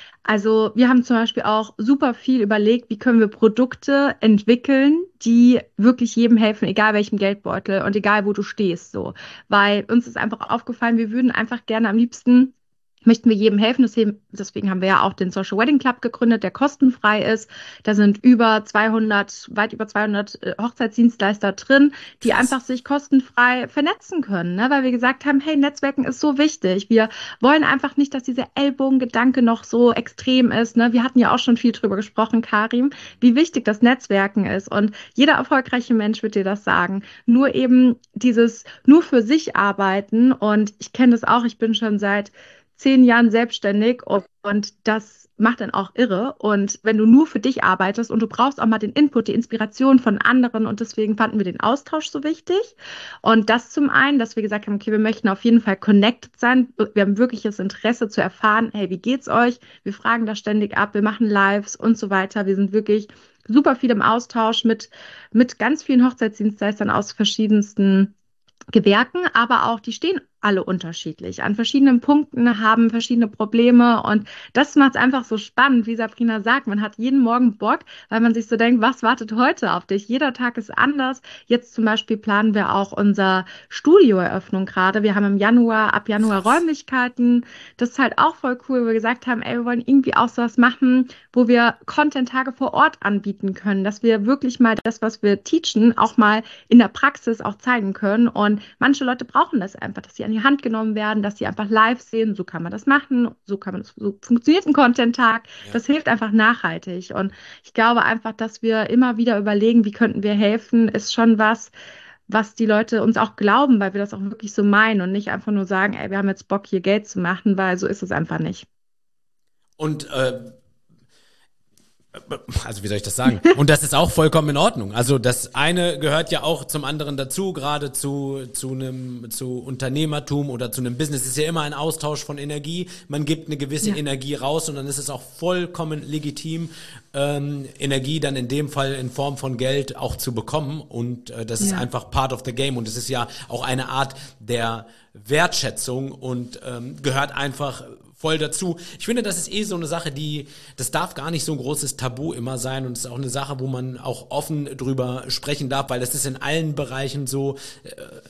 also wir haben zum Beispiel auch super viel überlegt, wie können wir Produkte entwickeln, die wirklich jedem helfen, egal welchem Geldbeutel und egal wo du stehst, so. Weil uns ist einfach aufgefallen, wir würden einfach gerne am liebsten möchten wir jedem helfen. Deswegen, deswegen haben wir ja auch den Social Wedding Club gegründet, der kostenfrei ist. Da sind über zweihundert, weit über zweihundert äh, Hochzeitsdienstleister drin, die Krass. einfach sich kostenfrei vernetzen können, ne? Weil wir gesagt haben, hey, Netzwerken ist so wichtig. Wir wollen einfach nicht, dass dieser Ellbogengedanke noch so extrem ist, ne? Wir hatten ja auch schon viel drüber gesprochen, Karim, wie wichtig das Netzwerken ist. Und jeder erfolgreiche Mensch wird dir das sagen. Nur eben dieses, nur für sich arbeiten. Und ich kenne das auch, ich bin schon seit zehn Jahren selbstständig und, und das macht dann auch irre. Und wenn du nur für dich arbeitest und du brauchst auch mal den Input, die Inspiration von anderen und deswegen fanden wir den Austausch so wichtig. Und das zum einen, dass wir gesagt haben, okay, wir möchten auf jeden Fall connected sein. Wir haben wirkliches Interesse zu erfahren, hey, wie geht's euch? Wir fragen da ständig ab, wir machen Lives und so weiter. Wir sind wirklich super viel im Austausch mit, mit ganz vielen Hochzeitsdienstleistern aus verschiedensten Gewerken, aber auch, die stehen alle unterschiedlich an verschiedenen Punkten, haben verschiedene Probleme und das macht es einfach so spannend, wie Sabrina sagt, man hat jeden Morgen Bock, weil man sich so denkt, was wartet heute auf dich? Jeder Tag ist anders. Jetzt zum Beispiel planen wir auch unser Studioeröffnung gerade. Wir haben im Januar, ab Januar Räumlichkeiten. Das ist halt auch voll cool, wo wir gesagt haben, ey, wir wollen irgendwie auch sowas machen, wo wir Content-Tage vor Ort anbieten können, dass wir wirklich mal das, was wir teachen, auch mal in der Praxis auch zeigen können und manche Leute brauchen das einfach, dass sie an die Hand genommen werden, dass sie einfach live sehen, so kann man das machen, so kann man das, so funktioniert ein Content-Tag. Ja. Das hilft einfach nachhaltig. Und ich glaube einfach, dass wir immer wieder überlegen, wie könnten wir helfen, ist schon was, was die Leute uns auch glauben, weil wir das auch wirklich so meinen und nicht einfach nur sagen, ey, wir haben jetzt Bock, hier Geld zu machen, weil so ist es einfach nicht. Und äh also wie soll ich das sagen? Und das ist auch vollkommen in Ordnung. Also das eine gehört ja auch zum anderen dazu, gerade zu zu einem zu Unternehmertum oder zu einem Business. Es ist ja immer ein Austausch von Energie. Man gibt eine gewisse ja. Energie raus und dann ist es auch vollkommen legitim, ähm, Energie dann in dem Fall in Form von Geld auch zu bekommen. Und äh, das ja. ist einfach part of the game. Und es ist ja auch eine Art der Wertschätzung und ähm, gehört einfach voll dazu. Ich finde, das ist eh so eine Sache, die, das darf gar nicht so ein großes Tabu immer sein und es ist auch eine Sache, wo man auch offen drüber sprechen darf, weil das ist in allen Bereichen so, äh,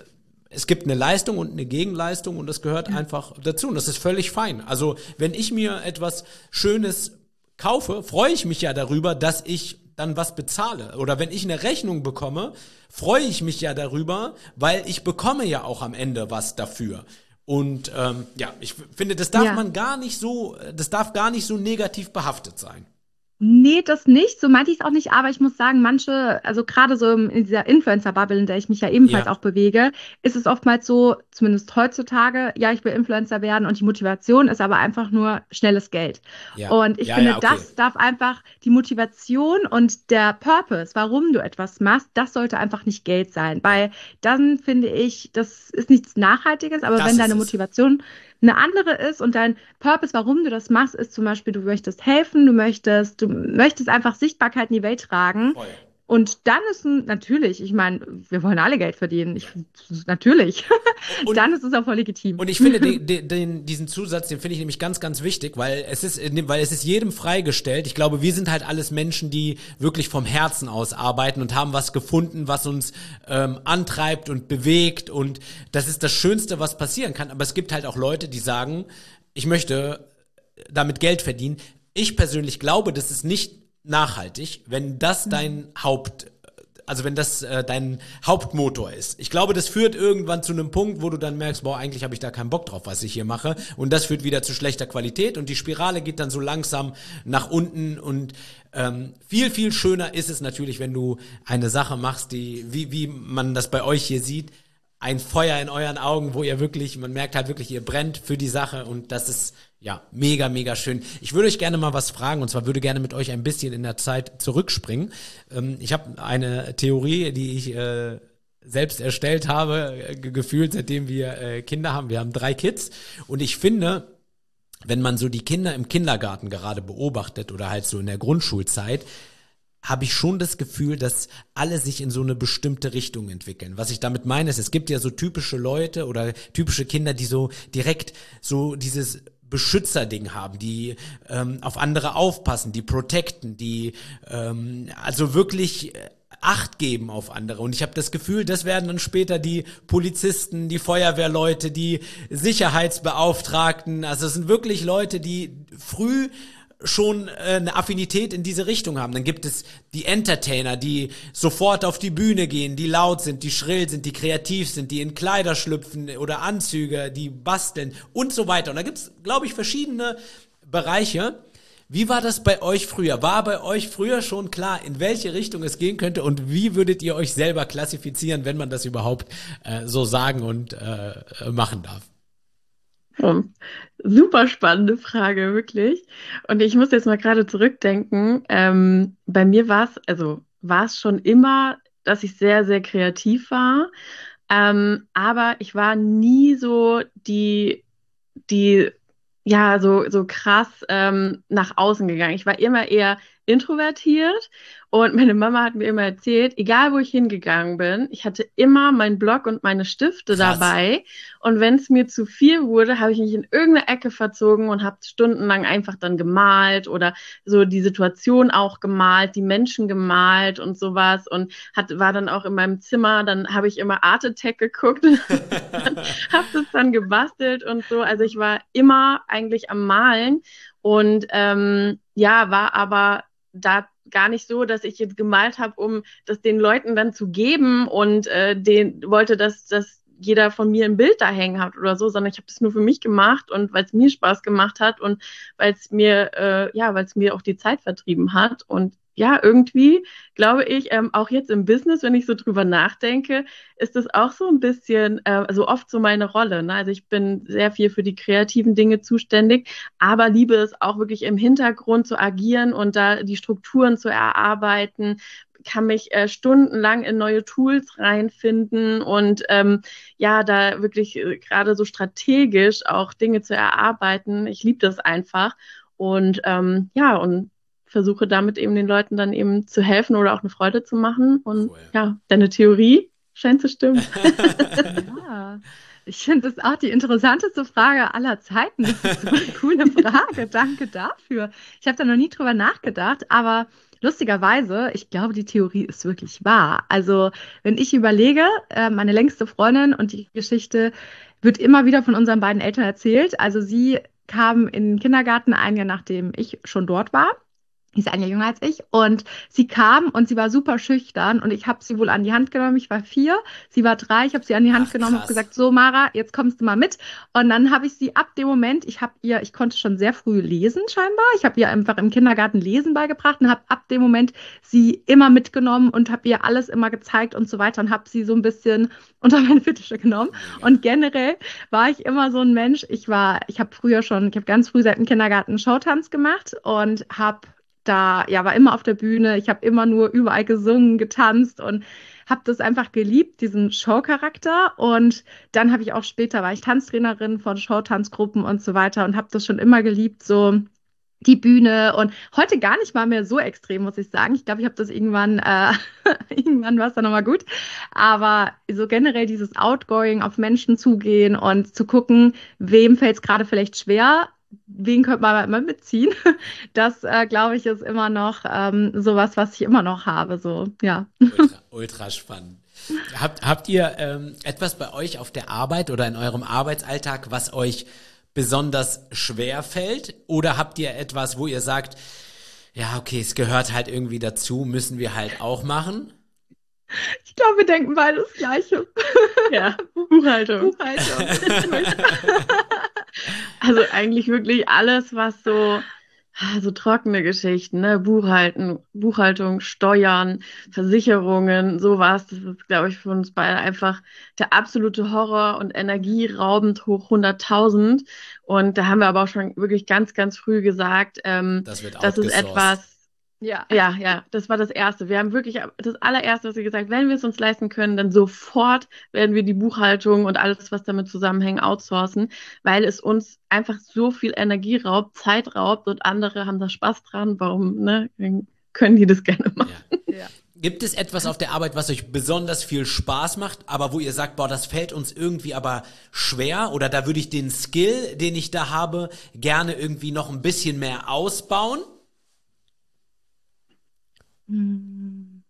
es gibt eine Leistung und eine Gegenleistung und das gehört ja. einfach dazu und das ist völlig fein. Also, wenn ich mir etwas Schönes kaufe, freue ich mich ja darüber, dass ich dann was bezahle. Oder wenn ich eine Rechnung bekomme, freue ich mich ja darüber, weil ich bekomme ja auch am Ende was dafür. Und ähm, ja, ich finde, das darf ja. man gar nicht so, das darf gar nicht so negativ behaftet sein. Nee, das nicht. So meinte ich es auch nicht. Aber ich muss sagen, manche, also gerade so in dieser Influencer-Bubble, in der ich mich ja ebenfalls ja. auch bewege, ist es oftmals so, zumindest heutzutage, ja, ich will Influencer werden und die Motivation ist aber einfach nur schnelles Geld. Ja. Und ich ja, finde, ja, okay. das darf einfach die Motivation und der Purpose, warum du etwas machst, das sollte einfach nicht Geld sein. Weil dann finde ich, das ist nichts Nachhaltiges, aber das wenn deine Motivation eine andere ist und dein Purpose, warum du das machst, ist zum Beispiel, du möchtest helfen, du möchtest, du möchtest einfach Sichtbarkeit in die Welt tragen. Voll. Und dann ist ein, natürlich, ich meine, wir wollen alle Geld verdienen, ich, natürlich. Und, dann ist es auch voll legitim. Und ich finde den, den, den, diesen Zusatz, den finde ich nämlich ganz, ganz wichtig, weil es ist, weil es ist jedem freigestellt. Ich glaube, wir sind halt alles Menschen, die wirklich vom Herzen aus arbeiten und haben was gefunden, was uns ähm, antreibt und bewegt und das ist das Schönste, was passieren kann. Aber es gibt halt auch Leute, die sagen, ich möchte damit Geld verdienen. Ich persönlich glaube, das ist nicht nachhaltig, wenn das dein Haupt, also wenn das äh, dein Hauptmotor ist. Ich glaube, das führt irgendwann zu einem Punkt, wo du dann merkst, boah, eigentlich habe ich da keinen Bock drauf, was ich hier mache. Und das führt wieder zu schlechter Qualität und die Spirale geht dann so langsam nach unten und ähm, viel, viel schöner ist es natürlich, wenn du eine Sache machst, die, wie, wie man das bei euch hier sieht, ein Feuer in euren Augen, wo ihr wirklich, man merkt halt wirklich, ihr brennt für die Sache und das ist ja mega, mega schön. Ich würde euch gerne mal was fragen und zwar würde gerne mit euch ein bisschen in der Zeit zurückspringen. Ähm, ich habe eine Theorie, die ich äh, selbst erstellt habe, äh, gefühlt, seitdem wir äh, Kinder haben. Wir haben drei Kids und ich finde, wenn man so die Kinder im Kindergarten gerade beobachtet oder halt so in der Grundschulzeit, habe ich schon das Gefühl, dass alle sich in so eine bestimmte Richtung entwickeln. Was ich damit meine, ist, es gibt ja so typische Leute oder typische Kinder, die so direkt so dieses Beschützerding haben, die ähm, auf andere aufpassen, die protecten, die ähm, also wirklich Acht geben auf andere. Und ich habe das Gefühl, das werden dann später die Polizisten, die Feuerwehrleute, die Sicherheitsbeauftragten. Also es sind wirklich Leute, die früh schon äh, eine Affinität in diese Richtung haben. Dann gibt es die Entertainer, die sofort auf die Bühne gehen, die laut sind, die schrill sind, die kreativ sind, die in Kleider schlüpfen oder Anzüge, die basteln und so weiter. Und da gibt's, glaube ich, verschiedene Bereiche. Wie war das bei euch früher? War bei euch früher schon klar, in welche Richtung es gehen könnte und wie würdet ihr euch selber klassifizieren, wenn man das überhaupt äh, so sagen und äh, machen darf? Oh, super spannende Frage, wirklich. Und ich muss jetzt mal gerade zurückdenken. Ähm, bei mir war es, also war es schon immer, dass ich sehr, sehr kreativ war. Ähm, aber ich war nie so die, die, ja, so, so krass ähm, nach außen gegangen. Ich war immer eher introvertiert und meine Mama hat mir immer erzählt, egal wo ich hingegangen bin, ich hatte immer meinen Block und meine Stifte Krass. dabei und wenn es mir zu viel wurde, habe ich mich in irgendeine Ecke verzogen und habe stundenlang einfach dann gemalt oder so die Situation auch gemalt, die Menschen gemalt und sowas und hat, war dann auch in meinem Zimmer, dann habe ich immer Art Attack geguckt und habe das dann gebastelt und so, also ich war immer eigentlich am Malen und ähm, ja, war aber da gar nicht so, dass ich jetzt gemalt habe, um das den Leuten dann zu geben und äh, den wollte, dass, dass jeder von mir ein Bild da hängen hat oder so, sondern ich habe das nur für mich gemacht und weil es mir Spaß gemacht hat und weil es mir, äh, ja, weil es mir auch die Zeit vertrieben hat und ja, irgendwie glaube ich, ähm, auch jetzt im Business, wenn ich so drüber nachdenke, ist das auch so ein bisschen, äh, also oft so meine Rolle. Ne? Also ich bin sehr viel für die kreativen Dinge zuständig, aber liebe es auch wirklich im Hintergrund zu agieren und da die Strukturen zu erarbeiten, kann mich äh, stundenlang in neue Tools reinfinden und ähm, ja, da wirklich äh, gerade so strategisch auch Dinge zu erarbeiten. Ich liebe das einfach und ähm, ja, und versuche damit eben den Leuten dann eben zu helfen oder auch eine Freude zu machen. Und Cool. ja, deine Theorie scheint zu stimmen. Ja, ich finde das auch die interessanteste Frage aller Zeiten. Das ist so eine coole Frage. Danke dafür. Ich habe da noch nie drüber nachgedacht, aber lustigerweise, ich glaube, die Theorie ist wirklich wahr. Also, wenn ich überlege, äh, meine längste Freundin und die Geschichte wird immer wieder von unseren beiden Eltern erzählt. Also, sie kam in den Kindergarten ein Jahr, nachdem ich schon dort war. Die ist ein Jahr jünger als ich und sie kam und sie war super schüchtern und ich habe sie wohl an die Hand genommen. Ich war vier, sie war drei, ich habe sie an die Hand Ach, genommen und krass. gesagt, so Mara, jetzt kommst du mal mit. Und dann habe ich sie ab dem Moment, ich habe ihr, ich konnte schon sehr früh lesen scheinbar, ich habe ihr einfach im Kindergarten Lesen beigebracht und habe ab dem Moment sie immer mitgenommen und habe ihr alles immer gezeigt und so weiter und habe sie so ein bisschen unter meine Fittiche genommen. Und generell war ich immer so ein Mensch, ich war, ich habe früher schon, ich habe ganz früh seit dem Kindergarten Showtanz gemacht und habe da, ja, war immer auf der Bühne. Ich habe immer nur überall gesungen, getanzt und habe das einfach geliebt, diesen Showcharakter. Und dann habe ich auch später, war ich Tanztrainerin von Showtanzgruppen und so weiter und habe das schon immer geliebt, so die Bühne. Und heute gar nicht mal mehr so extrem, muss ich sagen. Ich glaube, ich habe das irgendwann, äh, irgendwann war es dann nochmal gut. Aber so generell dieses Outgoing, auf Menschen zugehen und zu gucken, wem fällt es gerade vielleicht schwer, wen könnte man mal mitziehen? Das, äh, glaube ich, ist immer noch ähm, sowas, was ich immer noch habe. So, ja. Ultra, ultra spannend. Habt, habt ihr ähm, etwas bei euch auf der Arbeit oder in eurem Arbeitsalltag, was euch besonders schwer fällt? Oder habt ihr etwas, wo ihr sagt, ja, okay, es gehört halt irgendwie dazu, müssen wir halt auch machen? Ich glaube, wir denken beide das Gleiche. Ja, Buchhaltung. Buchhaltung. Also eigentlich wirklich alles, was so, so trockene Geschichten, ne? Buchhalten, Buchhaltung, Steuern, Versicherungen, sowas. Das ist, glaube ich, für uns beide einfach der absolute Horror und energieraubend hoch hunderttausend. Und da haben wir aber auch schon wirklich ganz, ganz früh gesagt, ähm, Das wird das ist outgesourced. etwas. Ja. Ja, ja, das war das Erste. Wir haben wirklich das allererste, was wir gesagt haben, wenn wir es uns leisten können, dann sofort werden wir die Buchhaltung und alles, was damit zusammenhängt, outsourcen, weil es uns einfach so viel Energie raubt, Zeit raubt und andere haben da Spaß dran. Warum, ne? können die das gerne machen. Ja. Ja. Gibt es etwas auf der Arbeit, was euch besonders viel Spaß macht, aber wo ihr sagt, boah, das fällt uns irgendwie aber schwer oder da würde ich den Skill, den ich da habe, gerne irgendwie noch ein bisschen mehr ausbauen? Hm,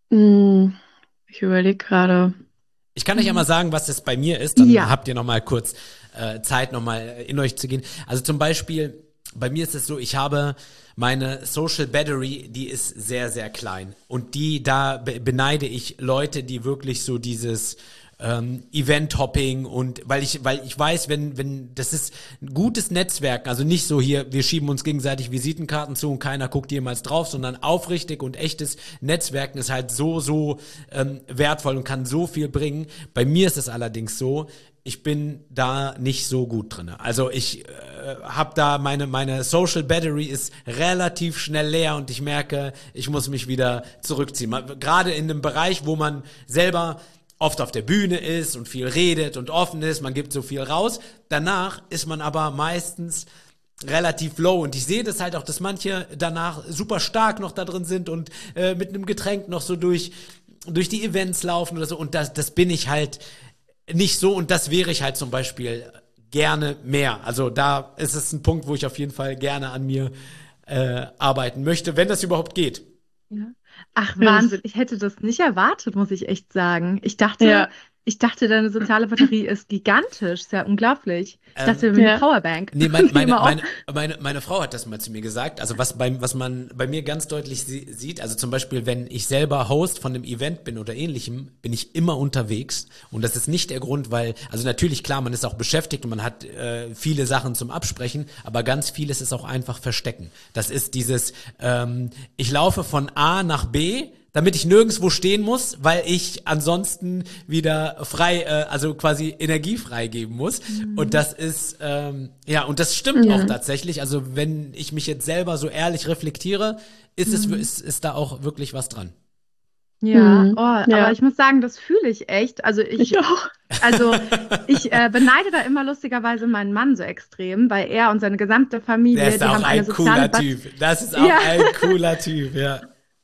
Ich überlege gerade. Ich kann euch ja mal sagen, was das bei mir ist, dann Ja. habt ihr noch mal kurz äh, Zeit, noch mal in euch zu gehen. Also zum Beispiel, bei mir ist es so, ich habe meine Social Battery, die ist sehr, sehr klein. Und die, da be- beneide ich Leute, die wirklich so dieses ähm, Event-Hopping und weil ich, weil ich weiß, wenn, wenn, das ist ein gutes Netzwerken, also nicht so hier, wir schieben uns gegenseitig Visitenkarten zu und keiner guckt jemals drauf, sondern aufrichtig und echtes Netzwerken ist halt so, so ähm, wertvoll und kann so viel bringen. Bei mir ist es allerdings so, ich bin da nicht so gut drin. Also ich äh, habe da meine meine Social Battery ist relativ schnell leer und ich merke, ich muss mich wieder zurückziehen. Mal- Gerade in einem Bereich, wo man selber oft auf der Bühne ist und viel redet und offen ist, man gibt so viel raus. Danach ist man aber meistens relativ low und ich sehe das halt auch, dass manche danach super stark noch da drin sind und äh, mit einem Getränk noch so durch durch die Events laufen oder so und das das bin ich halt nicht so und das wäre ich halt zum Beispiel gerne mehr. Also da ist es ein Punkt, wo ich auf jeden Fall gerne an mir äh, arbeiten möchte, wenn das überhaupt geht. Ja. Ach, Ja, das- Wahnsinn. Ich hätte das nicht erwartet, muss ich echt sagen. Ich dachte, Ja. ich dachte, deine soziale Batterie ist gigantisch. Ist ja unglaublich. Ich Ähm, dachte, wie ja. eine Powerbank. Nee, mein, Die meine, immer auf- meine, meine, meine Frau hat das mal zu mir gesagt. Also was, beim, was man bei mir ganz deutlich sie- sieht, also zum Beispiel, wenn ich selber Host von einem Event bin oder ähnlichem, bin ich immer unterwegs. Und das ist nicht der Grund, weil, also natürlich, klar, man ist auch beschäftigt und man hat äh, viele Sachen zum Absprechen, aber ganz vieles ist auch einfach Verstecken. Das ist dieses, ähm, ich laufe von A nach B, damit ich nirgendwo stehen muss, weil ich ansonsten wieder frei, äh, also quasi Energie freigeben muss. Und das ist, ähm, ja, und das stimmt Ja. auch tatsächlich. Also wenn ich mich jetzt selber so ehrlich reflektiere, ist es, ist, ist da auch wirklich was dran. Ja, Mhm. oh, Ja. aber ich muss sagen, das fühle ich echt. Also ich, Ich auch. also ich äh, beneide da immer lustigerweise meinen Mann so extrem, weil er und seine gesamte Familie, Der ist die auch haben eine ein soziale cooler Bat- Typ. Das ist auch Ja. ein cooler Typ, ja.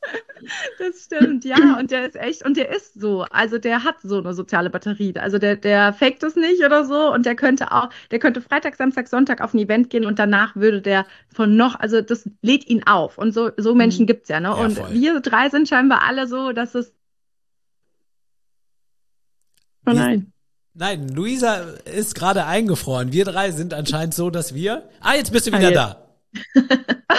Das stimmt, ja, und der ist echt, und der ist so, also der hat so eine soziale Batterie, also der, der faked es nicht oder so und der könnte auch, der könnte Freitag, Samstag, Sonntag auf ein Event gehen und danach würde der von noch, also das lädt ihn auf und so, so Menschen gibt's ja, ne, Ja, und voll. wir drei sind scheinbar alle so, dass es, Oh Wie- nein. Nein, Luisa ist gerade eingefroren. Wir drei sind anscheinend so, dass wir. Ah, jetzt bist du wieder Ah, jetzt. da.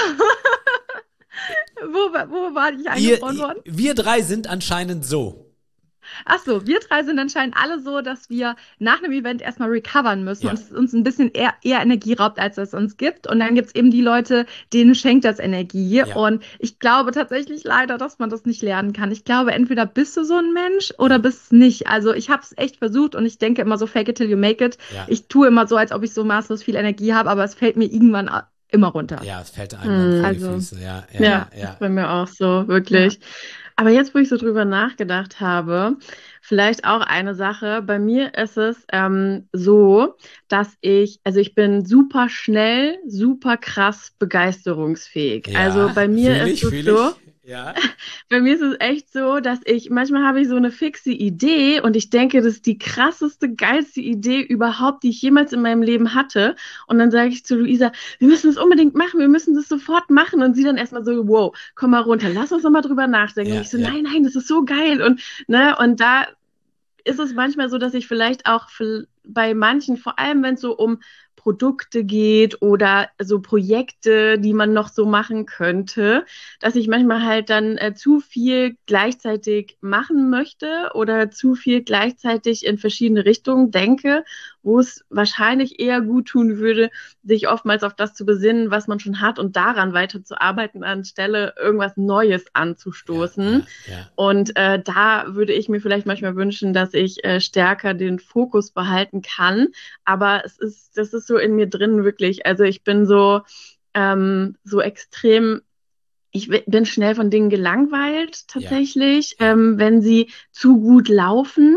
wo, wa- wo war ich Ihr, eingefroren ihr, worden? wir drei sind anscheinend so. Ach so, wir drei sind anscheinend alle so, dass wir nach einem Event erstmal recovern müssen Ja. und es uns ein bisschen eher, eher Energie raubt, als es uns gibt. Und dann gibt's eben die Leute, denen schenkt das Energie. Ja. Und ich glaube tatsächlich leider, dass man das nicht lernen kann. Ich glaube, entweder bist du so ein Mensch oder bist nicht. Also ich habe es echt versucht und ich denke immer so, fake it till you make it. Ja. Ich tue immer so, als ob ich so maßlos viel Energie habe, aber es fällt mir irgendwann a- immer runter. Ja, es fällt einem Hm. vor die Also- Füße. Ja, Ja, ja, ist ja. bei mir auch so, wirklich. Aber jetzt, wo ich so drüber nachgedacht habe, vielleicht auch eine Sache. Bei mir ist es ähm, so, dass ich, also ich bin super schnell, super krass begeisterungsfähig. Ja, Also bei mir fühl ist ich, es fühl so. ich. Ja. Bei mir ist es echt so, dass ich, manchmal habe ich so eine fixe Idee und ich denke, das ist die krasseste, geilste Idee überhaupt, die ich jemals in meinem Leben hatte. Und dann sage ich zu Luisa, wir müssen es unbedingt machen, wir müssen das sofort machen. Und sie dann erstmal so, wow, komm mal runter, lass uns noch mal drüber nachdenken. Ja, und ich so, ja. nein, nein, das ist so geil. Und, ne, und da ist es manchmal so, dass ich vielleicht auch v- bei manchen, vor allem wenn es so um Produkte geht oder so Projekte, die man noch so machen könnte, dass ich manchmal halt dann äh, zu viel gleichzeitig machen möchte oder zu viel gleichzeitig in verschiedene Richtungen denke, wo es wahrscheinlich eher gut tun würde, sich oftmals auf das zu besinnen, was man schon hat und daran weiterzuarbeiten, anstelle irgendwas Neues anzustoßen. Ja, ja. Und äh, da würde ich mir vielleicht manchmal wünschen, dass ich äh, stärker den Fokus behalten kann. Aber es ist, das ist so in mir drin wirklich. Also ich bin so, ähm, so extrem, ich w- bin schnell von Dingen gelangweilt tatsächlich, Ja. ähm, wenn sie zu gut laufen.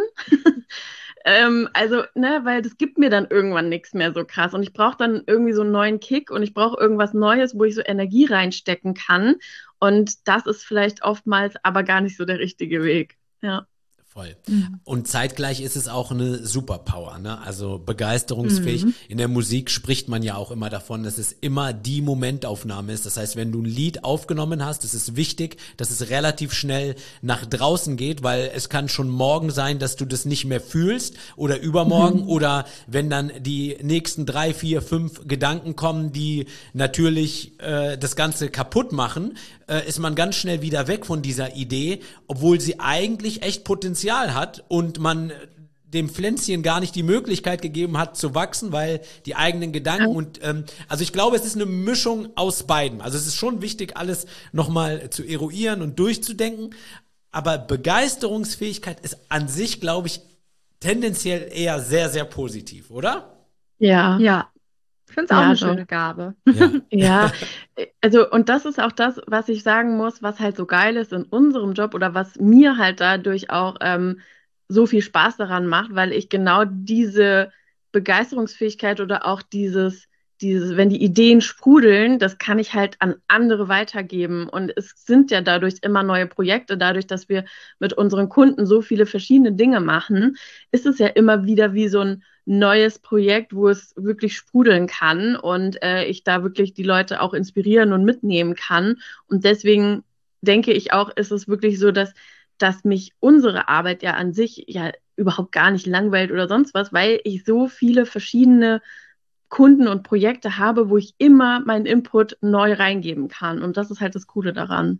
Ähm, also, ne, weil das gibt mir dann irgendwann nichts mehr so krass. Und ich brauche dann irgendwie so einen neuen Kick und ich brauche irgendwas Neues, wo ich so Energie reinstecken kann. Und das ist vielleicht oftmals aber gar nicht so der richtige Weg. Ja. Voll. Mhm. Und zeitgleich ist es auch eine Superpower, ne? Also begeisterungsfähig. Mhm. In der Musik spricht man ja auch immer davon, dass es immer die Momentaufnahme ist. Das heißt, wenn du ein Lied aufgenommen hast, ist es wichtig, dass es relativ schnell nach draußen geht, weil es kann schon morgen sein, dass du das nicht mehr fühlst oder übermorgen Mhm. oder wenn dann die nächsten drei, vier, fünf Gedanken kommen, die natürlich äh, das Ganze kaputt machen, äh, ist man ganz schnell wieder weg von dieser Idee, obwohl sie eigentlich echt Potenzial hat und man dem Pflänzchen gar nicht die Möglichkeit gegeben hat zu wachsen, weil die eigenen Gedanken Ja. und ähm, also ich glaube, es ist eine Mischung aus beiden. Also es ist schon wichtig, alles nochmal zu eruieren und durchzudenken, aber Begeisterungsfähigkeit ist an sich, glaube ich, tendenziell eher sehr, sehr positiv, oder? Ja. Ja, ich finde es auch Ja, eine doch. schöne Gabe. Ja. Ja, also und das ist auch das, was ich sagen muss, was halt so geil ist in unserem Job oder was mir halt dadurch auch ähm, so viel Spaß daran macht, weil ich genau diese Begeisterungsfähigkeit oder auch dieses, dieses, wenn die Ideen sprudeln, das kann ich halt an andere weitergeben. Und es sind ja dadurch immer neue Projekte, dadurch, dass wir mit unseren Kunden so viele verschiedene Dinge machen, ist es ja immer wieder wie so ein neues Projekt, wo es wirklich sprudeln kann und äh, ich da wirklich die Leute auch inspirieren und mitnehmen kann. Und deswegen denke ich auch, ist es wirklich so, dass, dass mich unsere Arbeit ja an sich ja überhaupt gar nicht langweilt oder sonst was, weil ich so viele verschiedene Kunden und Projekte habe, wo ich immer meinen Input neu reingeben kann. Und das ist halt das Coole daran.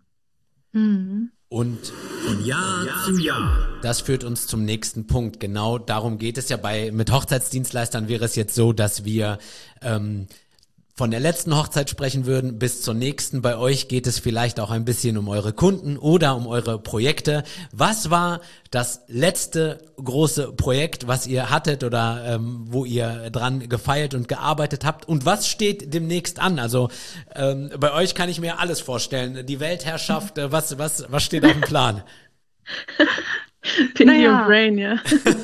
Mhm. Und Von Jahr zu Jahr. das führt uns zum nächsten Punkt. Genau darum geht es ja bei, mit Hochzeitsdienstleistern wäre es jetzt so, dass wir ähm, von der letzten Hochzeit sprechen würden bis zur nächsten. Bei euch geht es vielleicht auch ein bisschen um eure Kunden oder um eure Projekte. Was war das letzte große Projekt, was ihr hattet oder ähm, wo ihr dran gefeilt und gearbeitet habt? Und was steht demnächst an? Also ähm, bei euch kann ich mir alles vorstellen. Die Weltherrschaft, äh, was, was, was steht auf dem Plan? Pinky Naja. und Brain, ja.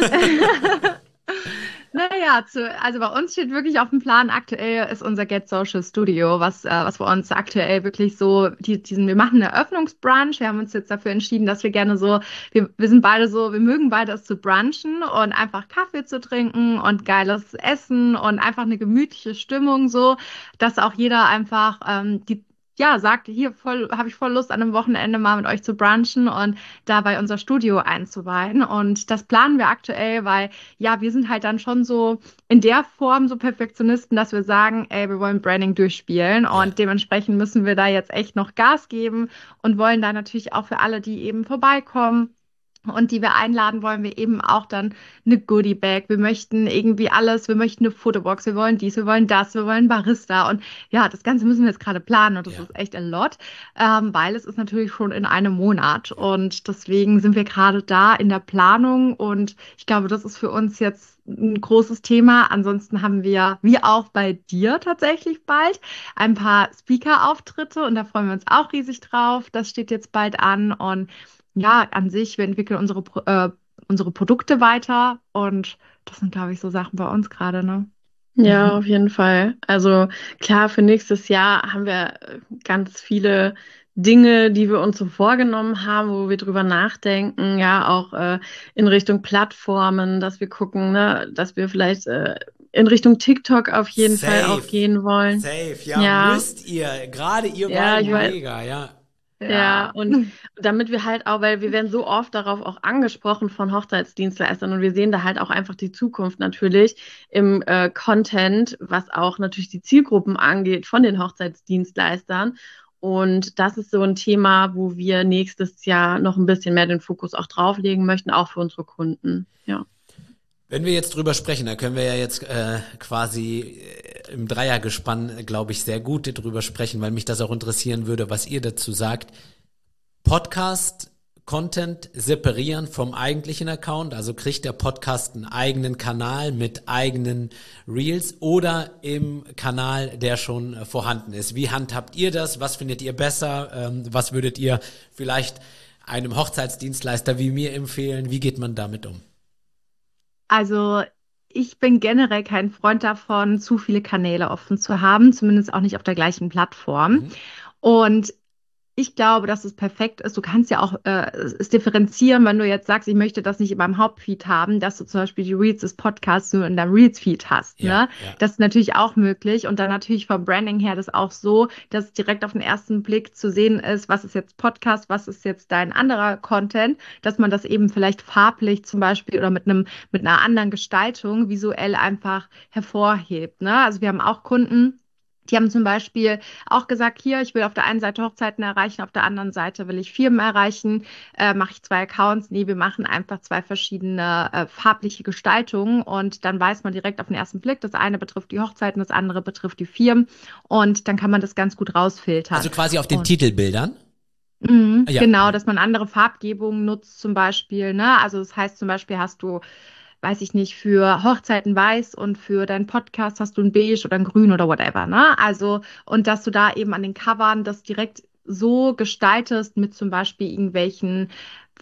Naja, zu, also bei uns steht wirklich auf dem Plan, aktuell ist unser Get Social Studio, was, äh, was bei uns aktuell wirklich so, die, diesen, wir machen eine Eröffnungsbrunch, wir haben uns jetzt dafür entschieden, dass wir gerne so, wir, wir sind beide so, wir mögen beide es zu brunchen und einfach Kaffee zu trinken und geiles Essen und einfach eine gemütliche Stimmung so, dass auch jeder einfach ähm, die ja, sagt, hier voll, habe ich voll Lust, an einem Wochenende mal mit euch zu brunchen und dabei unser Studio einzuweihen. Und das planen wir aktuell, weil ja, wir sind halt dann schon so in der Form so Perfektionisten, dass wir sagen, ey, wir wollen Branding durchspielen und Ja. dementsprechend müssen wir da jetzt echt noch Gas geben und wollen da natürlich auch für alle, die eben vorbeikommen und die wir einladen, wollen wir eben auch dann eine Goodie-Bag. Wir möchten irgendwie alles, wir möchten eine Fotobox, wir wollen dies, wir wollen das, wir wollen Barista. Und ja, das Ganze müssen wir jetzt gerade planen und das Ja. ist echt a lot, ähm, weil es ist natürlich schon in einem Monat. Und deswegen sind wir gerade da in der Planung und ich glaube, das ist für uns jetzt ein großes Thema. Ansonsten haben wir, wie auch bei dir tatsächlich bald, ein paar Speaker-Auftritte und da freuen wir uns auch riesig drauf. Das steht jetzt bald an und ja, an sich, wir entwickeln unsere, Pro- äh, unsere Produkte weiter und das sind, glaube ich, so Sachen bei uns gerade, ne? Ja, auf jeden Fall. Also klar, für nächstes Jahr haben wir äh, ganz viele Dinge, die wir uns so vorgenommen haben, wo wir drüber nachdenken, ja, auch äh, in Richtung Plattformen, dass wir gucken, ne, dass wir vielleicht äh, in Richtung TikTok auf jeden Fall auch Safe. gehen wollen. Safe, ja, Ja. müsst ihr. Gerade ihr Ja, beiden, ich weiß. mega, ja. Ja, und damit wir halt auch, weil wir werden so oft darauf auch angesprochen von Hochzeitsdienstleistern und wir sehen da halt auch einfach die Zukunft natürlich im äh, Content, was auch natürlich die Zielgruppen angeht von den Hochzeitsdienstleistern. Und das ist so ein Thema, wo wir nächstes Jahr noch ein bisschen mehr den Fokus auch drauflegen möchten, auch für unsere Kunden. Ja. Wenn wir jetzt drüber sprechen, da können wir ja jetzt äh, quasi äh, im Dreiergespann, äh, glaube ich, sehr gut drüber sprechen, weil mich das auch interessieren würde, was ihr dazu sagt. Podcast, Content separieren vom eigentlichen Account, also kriegt der Podcast einen eigenen Kanal mit eigenen Reels oder im Kanal, der schon äh, vorhanden ist. Wie handhabt ihr das? Was findet ihr besser? Ähm, was würdet ihr vielleicht einem Hochzeitsdienstleister wie mir empfehlen? Wie geht man damit um? Also ich bin generell kein Freund davon, zu viele Kanäle offen zu haben, zumindest auch nicht auf der gleichen Plattform. Mhm. Und ich glaube, dass es perfekt ist. Du kannst ja auch äh, es differenzieren, wenn du jetzt sagst, ich möchte das nicht in meinem Hauptfeed haben, dass du zum Beispiel die Reels des Podcasts nur in deinem Reels-Feed hast. Ja, Ne? ja. Das ist natürlich auch möglich. Und dann natürlich vom Branding her das auch so, dass es direkt auf den ersten Blick zu sehen ist, was ist jetzt Podcast, was ist jetzt dein anderer Content, dass man das eben vielleicht farblich zum Beispiel oder mit einem mit einer anderen Gestaltung visuell einfach hervorhebt. Ne? Also wir haben auch Kunden, die haben zum Beispiel auch gesagt, hier, ich will auf der einen Seite Hochzeiten erreichen, auf der anderen Seite will ich Firmen erreichen, äh, mache ich zwei Accounts. Nee, wir machen einfach zwei verschiedene äh, farbliche Gestaltungen und dann weiß man direkt auf den ersten Blick, das eine betrifft die Hochzeiten, das andere betrifft die Firmen und dann kann man das ganz gut rausfiltern. Also quasi auf den und Titelbildern? Mhm, Ja. genau, dass man andere Farbgebungen nutzt zum Beispiel, ne? Also das heißt zum Beispiel hast du, weiß ich nicht, für Hochzeiten weiß und für deinen Podcast hast du ein Beige oder ein Grün oder whatever, ne? Also und dass du da eben an den Covern das direkt so gestaltest mit zum Beispiel irgendwelchen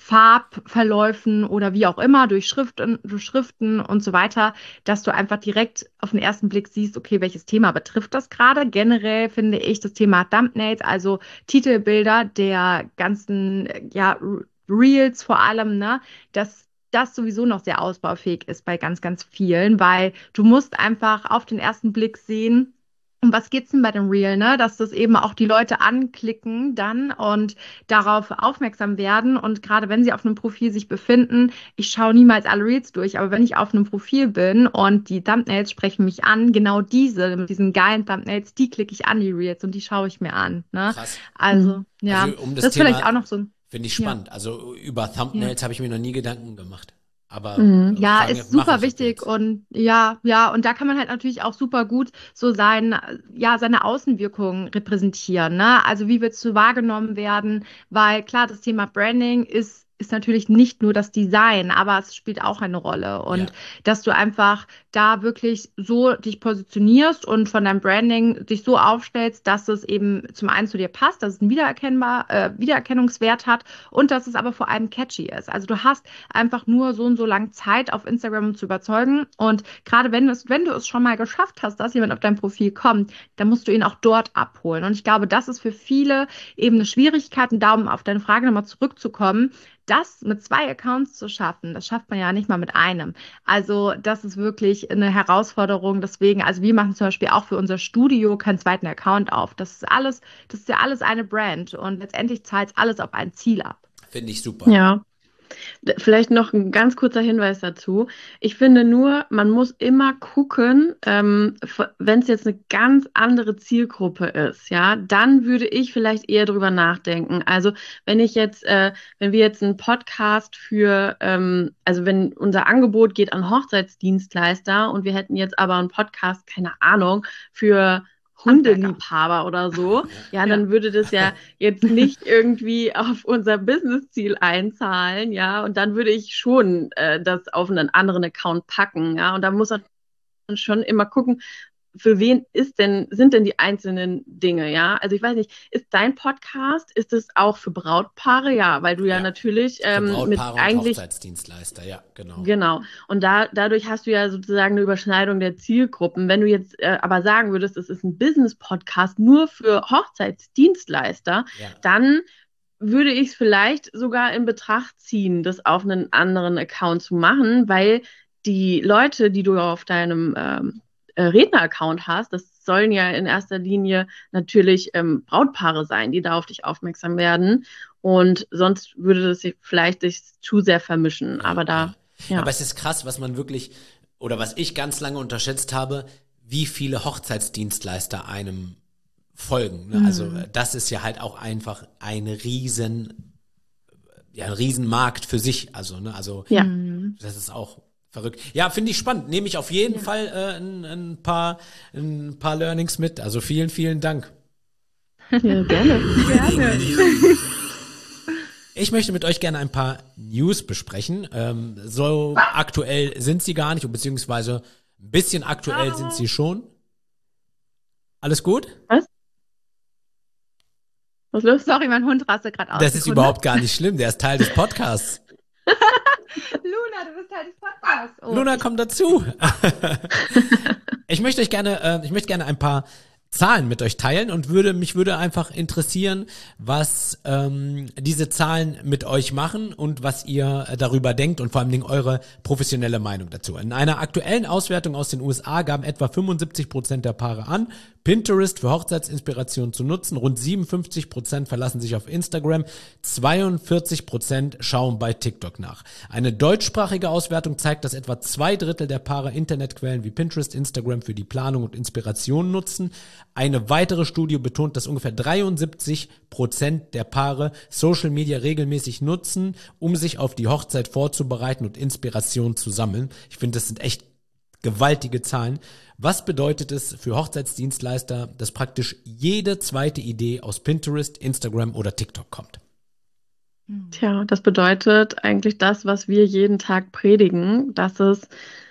Farbverläufen oder wie auch immer, durch Schriften, durch Schriften und so weiter, dass du einfach direkt auf den ersten Blick siehst, okay, welches Thema betrifft das gerade? Generell finde ich das Thema Thumbnails, also Titelbilder der ganzen, äh, ja, Reels vor allem, ne, dass das sowieso noch sehr ausbaufähig ist bei ganz, ganz vielen, weil du musst einfach auf den ersten Blick sehen, um was geht's denn bei dem Reel, ne? Dass das eben auch die Leute anklicken dann und darauf aufmerksam werden. Und gerade wenn sie auf einem Profil sich befinden, ich schaue niemals alle Reels durch, aber wenn ich auf einem Profil bin und die Thumbnails sprechen mich an, genau diese, mit diesen geilen Thumbnails, die klicke ich an, die Reels, und die schaue ich mir an. Ne? Krass. Also, ja, Also, um das das ist Thema- vielleicht auch noch so ein. Finde ich Ja. spannend. Also über Thumbnails habe ich mir noch nie Gedanken gemacht. Aber Mhm. äh, Ja, fange- ist mache ich super ab wichtig jetzt. und ja, ja, und da kann man halt natürlich auch super gut so sein, ja, seine Außenwirkung repräsentieren, ne? Also wie willst du wahrgenommen werden? Weil klar, das Thema Branding ist ist natürlich nicht nur das Design, aber es spielt auch eine Rolle und Ja. dass du einfach da wirklich so dich positionierst und von deinem Branding dich so aufstellst, dass es eben zum einen zu dir passt, dass es einen wiedererkennbar, äh, Wiedererkennungswert hat und dass es aber vor allem catchy ist. Also du hast einfach nur so und so lange Zeit auf Instagram, um zu überzeugen. Und gerade wenn, es, wenn du es schon mal geschafft hast, dass jemand auf dein Profil kommt, dann musst du ihn auch dort abholen. Und ich glaube, das ist für viele eben eine Schwierigkeit. Und darum auf deine Frage nochmal zurückzukommen, das mit zwei Accounts zu schaffen, das schafft man ja nicht mal mit einem. Also das ist wirklich eine Herausforderung. Deswegen, also wir machen zum Beispiel auch für unser Studio keinen zweiten Account auf. Das ist alles, das ist ja alles eine Brand. Und letztendlich zahlt es alles auf ein Ziel ab. Finde ich super. Ja. D- Vielleicht noch ein ganz kurzer Hinweis dazu. Ich finde nur, man muss immer gucken, ähm, wenn es jetzt eine ganz andere Zielgruppe ist, ja, dann würde ich vielleicht eher drüber nachdenken. Also wenn ich jetzt, äh, wenn wir jetzt einen Podcast für, ähm, also wenn unser Angebot geht an Hochzeitsdienstleister und wir hätten jetzt aber einen Podcast, keine Ahnung, für Hundeliebhaber oder so, ja, dann würde das ja jetzt nicht irgendwie auf unser Business-Ziel einzahlen, ja, und dann würde ich schon äh, das auf einen anderen Account packen, ja, und da muss man schon immer gucken, für wen ist denn, sind denn die einzelnen Dinge, ja? Also ich weiß nicht, ist dein Podcast, ist es auch für Brautpaare? Ja, weil du ja, Ja, natürlich Für ähm, mit Brautpaare und eigentlich Hochzeitsdienstleister, ja, genau. Genau. Und da, dadurch hast du ja sozusagen eine Überschneidung der Zielgruppen. Wenn du jetzt äh, aber sagen würdest, es ist ein Business-Podcast nur für Hochzeitsdienstleister, Ja. dann würde ich es vielleicht sogar in Betracht ziehen, das auf einen anderen Account zu machen, weil die Leute, die du auf deinem ähm, äh, Redner-Account hast, das sollen ja in erster Linie natürlich ähm, Brautpaare sein, die da auf dich aufmerksam werden. Und sonst würde das sich vielleicht sich zu sehr vermischen. Aber da, ja. Aber es ist krass, was man wirklich, oder was ich ganz lange unterschätzt habe, wie viele Hochzeitsdienstleister einem folgen. Ne? Also das ist ja halt auch einfach ein riesen, ja, ein Riesenmarkt für sich. Also, ne, also Ja. das ist auch verrückt. Ja, finde ich spannend. Nehme ich auf jeden Fall äh, ein, ein paar, ein paar Learnings mit. Also vielen, vielen Dank. Ja, gerne. Gerne. Ich möchte mit euch gerne ein paar News besprechen. Ähm, so aktuell sind sie gar nicht, beziehungsweise ein bisschen aktuell sind sie schon. Alles gut? Was ist los? Sorry, mein Hund rastet gerade aus. Das ist Sekunde. überhaupt gar nicht schlimm. Der ist Teil des Podcasts. Luna, du bist Teil des Podcasts. Oh, Luna, komm dazu. Ich möchte euch gerne, äh, ich möchte gerne ein paar Zahlen mit euch teilen und würde mich würde einfach interessieren, was ähm, diese Zahlen mit euch machen und was ihr darüber denkt und vor allen Dingen eure professionelle Meinung dazu. In einer aktuellen Auswertung aus den U S A gaben etwa fünfundsiebzig Prozent der Paare an, Pinterest für Hochzeitsinspiration zu nutzen. Rund siebenundfünfzig Prozent verlassen sich auf Instagram, zweiundvierzig Prozent schauen bei TikTok nach. Eine deutschsprachige Auswertung zeigt, dass etwa zwei Drittel der Paare Internetquellen wie Pinterest, Instagram für die Planung und Inspiration nutzen. Eine weitere Studie betont, dass ungefähr dreiundsiebzig Prozent der Paare Social Media regelmäßig nutzen, um sich auf die Hochzeit vorzubereiten und Inspiration zu sammeln. Ich finde, das sind echt gewaltige Zahlen. Was bedeutet es für Hochzeitsdienstleister, dass praktisch jede zweite Idee aus Pinterest, Instagram oder TikTok kommt? Tja, das bedeutet eigentlich das, was wir jeden Tag predigen, dass es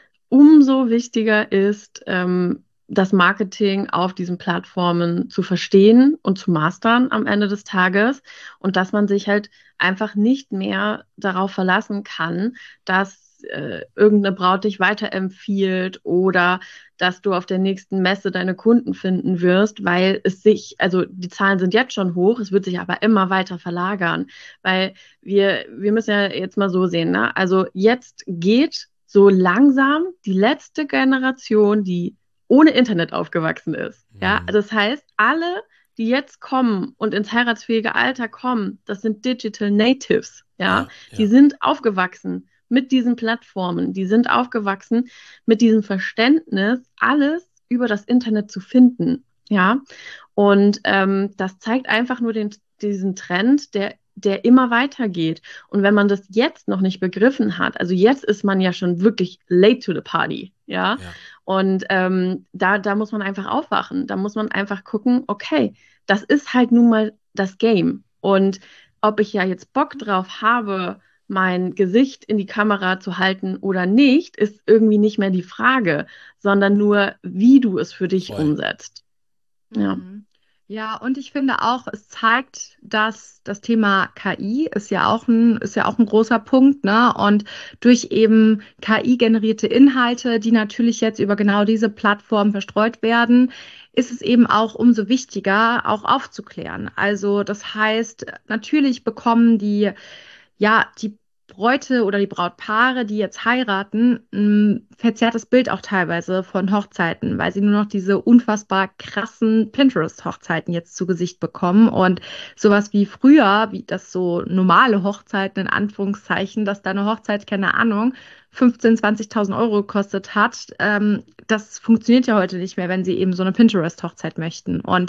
umso wichtiger ist, ähm, das Marketing auf diesen Plattformen zu verstehen und zu mastern am Ende des Tages und dass man sich halt einfach nicht mehr darauf verlassen kann, dass äh, irgendeine Braut dich weiterempfiehlt oder dass du auf der nächsten Messe deine Kunden finden wirst, weil es sich, also die Zahlen sind jetzt schon hoch, es wird sich aber immer weiter verlagern, weil wir, wir müssen ja jetzt mal so sehen, ne? Also jetzt geht so langsam die letzte Generation, die ohne Internet aufgewachsen ist. Ja, das heißt, alle, die jetzt kommen und ins heiratsfähige Alter kommen, das sind Digital Natives. Ja, Ja, ja. die sind aufgewachsen mit diesen Plattformen, die sind aufgewachsen mit diesem Verständnis, alles über das Internet zu finden. Ja, und ähm, das zeigt einfach nur den, diesen Trend, der der immer weitergeht. Und wenn man das jetzt noch nicht begriffen hat, also jetzt ist man ja schon wirklich late to the party, ja. Ja. Und ähm, da, da muss man einfach aufwachen. Da muss man einfach gucken, okay, das ist halt nun mal das Game. Und ob ich ja jetzt Bock drauf habe, mein Gesicht in die Kamera zu halten oder nicht, ist irgendwie nicht mehr die Frage, sondern nur, wie du es für dich Voll. umsetzt. Ja. Mhm. Ja, und ich finde auch, es zeigt, dass das Thema K I ist ja auch ein, ist ja auch ein großer Punkt, ne? Und durch eben K I-generierte Inhalte, die natürlich jetzt über genau diese Plattform verstreut werden, ist es eben auch umso wichtiger, auch aufzuklären. Also das heißt, natürlich bekommen die, ja, die Bräute oder die Brautpaare, die jetzt heiraten, ein verzerrtes Bild auch teilweise von Hochzeiten, weil sie nur noch diese unfassbar krassen Pinterest-Hochzeiten jetzt zu Gesicht bekommen und sowas wie früher, wie das so normale Hochzeiten in Anführungszeichen, dass da eine Hochzeit, keine Ahnung, fünfzehntausend, zwanzigtausend Euro gekostet hat, ähm, das funktioniert ja heute nicht mehr, wenn sie eben so eine Pinterest-Hochzeit möchten. Und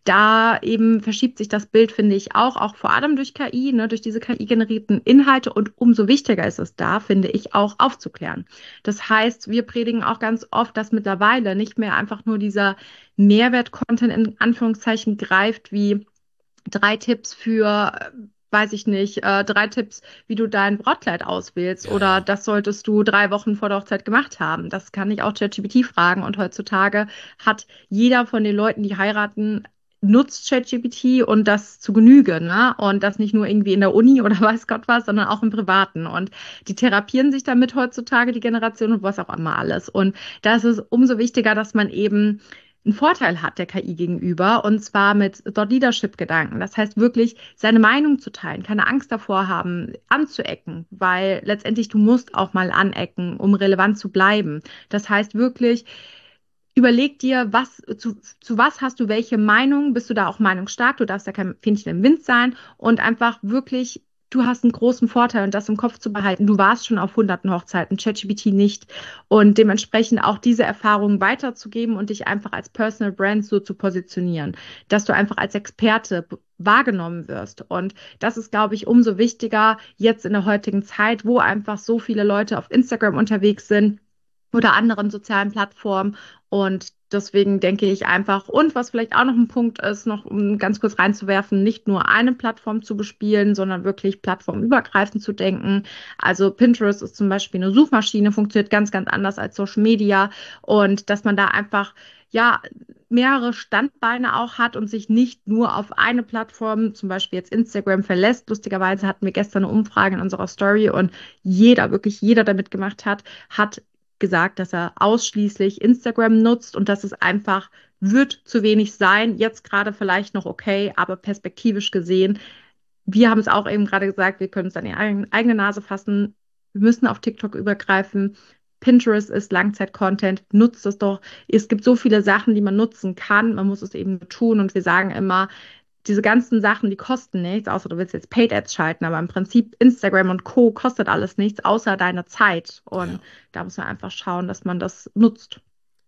da eben verschiebt sich das Bild, finde ich, auch, auch vor allem durch K I, ne, durch diese K I-generierten Inhalte. Und umso wichtiger ist es da, finde ich, auch aufzuklären. Das heißt, wir predigen auch ganz oft, dass mittlerweile nicht mehr einfach nur dieser Mehrwert-Content in Anführungszeichen greift, wie drei Tipps für, äh, weiß ich nicht, äh, drei Tipps, wie du dein Brautkleid auswählst Ja, oder ja. das solltest du drei Wochen vor der Hochzeit gemacht haben. Das kann ich auch ChatGPT fragen und heutzutage hat jeder von den Leuten, die heiraten, nutzt ChatGPT und das zu Genüge, ne? Und das nicht nur irgendwie in der Uni oder weiß Gott was, sondern auch im Privaten. Und die therapieren sich damit heutzutage, die Generation und was auch immer alles. Und da ist es umso wichtiger, dass man eben einen Vorteil hat der K I gegenüber und zwar mit Thought Leadership Gedanken. Das heißt wirklich seine Meinung zu teilen, keine Angst davor haben, anzuecken, weil letztendlich du musst auch mal anecken, um relevant zu bleiben. Das heißt wirklich, überleg dir, was, zu, zu was hast du welche Meinung, bist du da auch meinungsstark, du darfst ja kein Fähnchen im Wind sein und einfach wirklich, du hast einen großen Vorteil und das im Kopf zu behalten. Du warst schon auf hunderten Hochzeiten, ChatGPT nicht und dementsprechend auch diese Erfahrungen weiterzugeben und dich einfach als Personal Brand so zu positionieren, dass du einfach als Experte b- wahrgenommen wirst. Und das ist, glaube ich, umso wichtiger jetzt in der heutigen Zeit, wo einfach so viele Leute auf Instagram unterwegs sind oder anderen sozialen Plattformen. Und deswegen denke ich einfach, und was vielleicht auch noch ein Punkt ist, noch um ganz kurz reinzuwerfen, nicht nur eine Plattform zu bespielen, sondern wirklich plattformübergreifend zu denken. Also Pinterest ist zum Beispiel eine Suchmaschine, funktioniert ganz, ganz anders als Social Media. Und dass man da einfach, ja, mehrere Standbeine auch hat und sich nicht nur auf eine Plattform, zum Beispiel jetzt Instagram, verlässt. Lustigerweise hatten wir gestern eine Umfrage in unserer Story und jeder, wirklich jeder, der mitgemacht hat, hat gesagt, dass er ausschließlich Instagram nutzt und dass es einfach wird zu wenig sein. Jetzt gerade vielleicht noch okay, aber perspektivisch gesehen, wir haben es auch eben gerade gesagt, wir können es an die eigene Nase fassen. Wir müssen auf TikTok übergreifen. Pinterest ist Langzeit-Content. Nutzt es doch. Es gibt so viele Sachen, die man nutzen kann. Man muss es eben tun. Und wir sagen immer, diese ganzen Sachen, die kosten nichts, außer du willst jetzt Paid Ads schalten, aber im Prinzip Instagram und Co. kostet alles nichts, außer deine Zeit. Und ja. da muss man einfach schauen, dass man das nutzt.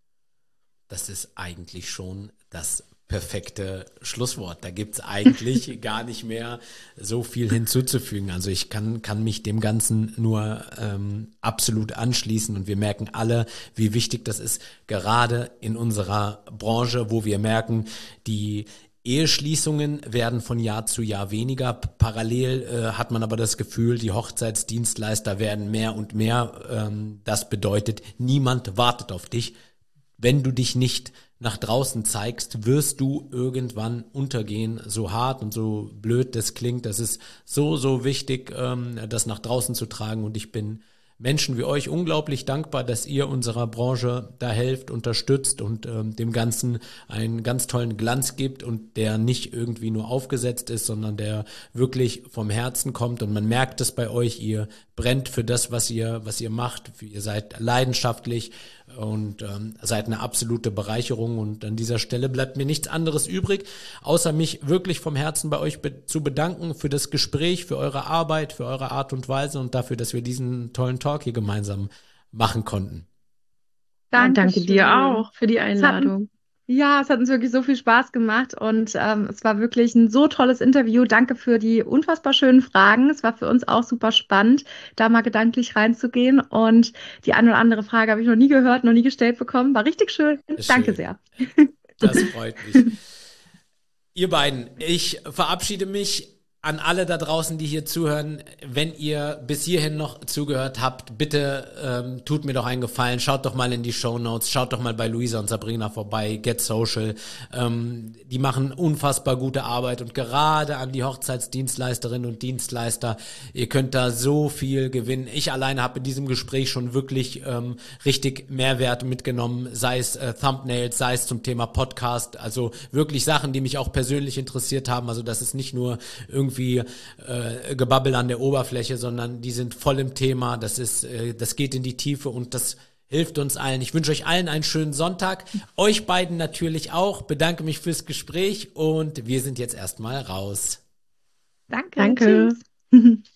Das ist eigentlich schon das perfekte Schlusswort. Da gibt es eigentlich gar nicht mehr so viel hinzuzufügen. Also ich kann, kann mich dem Ganzen nur ähm, absolut anschließen und wir merken alle, wie wichtig das ist, gerade in unserer Branche, wo wir merken, die Eheschließungen werden von Jahr zu Jahr weniger. Parallel äh, hat man aber das Gefühl, die Hochzeitsdienstleister werden mehr und mehr. Ähm, das bedeutet, niemand wartet auf dich. Wenn du dich nicht nach draußen zeigst, wirst du irgendwann untergehen. So hart und so blöd das klingt, das ist so, so wichtig, ähm, das nach draußen zu tragen. Und ich bin Menschen wie euch unglaublich dankbar, dass ihr unserer Branche da helft, unterstützt und ähm, dem Ganzen einen ganz tollen Glanz gibt und der nicht irgendwie nur aufgesetzt ist, sondern der wirklich vom Herzen kommt. Und man merkt es bei euch, ihr brennt für das, was ihr, was ihr macht. Ihr seid leidenschaftlich und ähm, seid eine absolute Bereicherung. Und an dieser Stelle bleibt mir nichts anderes übrig, außer mich wirklich vom Herzen bei euch be- zu bedanken für das Gespräch, für eure Arbeit, für eure Art und Weise und dafür, dass wir diesen tollen Talk hier gemeinsam machen konnten. Danke, danke dir auch für die Einladung. Ja, es hat uns wirklich so viel Spaß gemacht und ähm, es war wirklich ein so tolles Interview. Danke für die unfassbar schönen Fragen. Es war für uns auch super spannend, da mal gedanklich reinzugehen und die eine oder andere Frage habe ich noch nie gehört, noch nie gestellt bekommen. War richtig schön. Schön. Danke sehr. Das freut mich. Ihr beiden, ich verabschiede mich an alle da draußen, die hier zuhören. Wenn ihr bis hierhin noch zugehört habt, bitte ähm, tut mir doch einen Gefallen, schaut doch mal in die Shownotes, schaut doch mal bei Luisa und Sabrina vorbei, Get Social. Ähm, die machen unfassbar gute Arbeit und gerade an die Hochzeitsdienstleisterinnen und Dienstleister, ihr könnt da so viel gewinnen. Ich alleine habe in diesem Gespräch schon wirklich ähm, richtig Mehrwert mitgenommen, sei es äh, Thumbnails, sei es zum Thema Podcast, also wirklich Sachen, die mich auch persönlich interessiert haben. Also das ist nicht nur irgendwie wie äh, Gebabbel an der Oberfläche, sondern die sind voll im Thema, das ist, äh, das geht in die Tiefe und das hilft uns allen. Ich wünsche euch allen einen schönen Sonntag, euch beiden natürlich auch, bedanke mich fürs Gespräch und wir sind jetzt erstmal raus. Danke. Danke. Tschüss.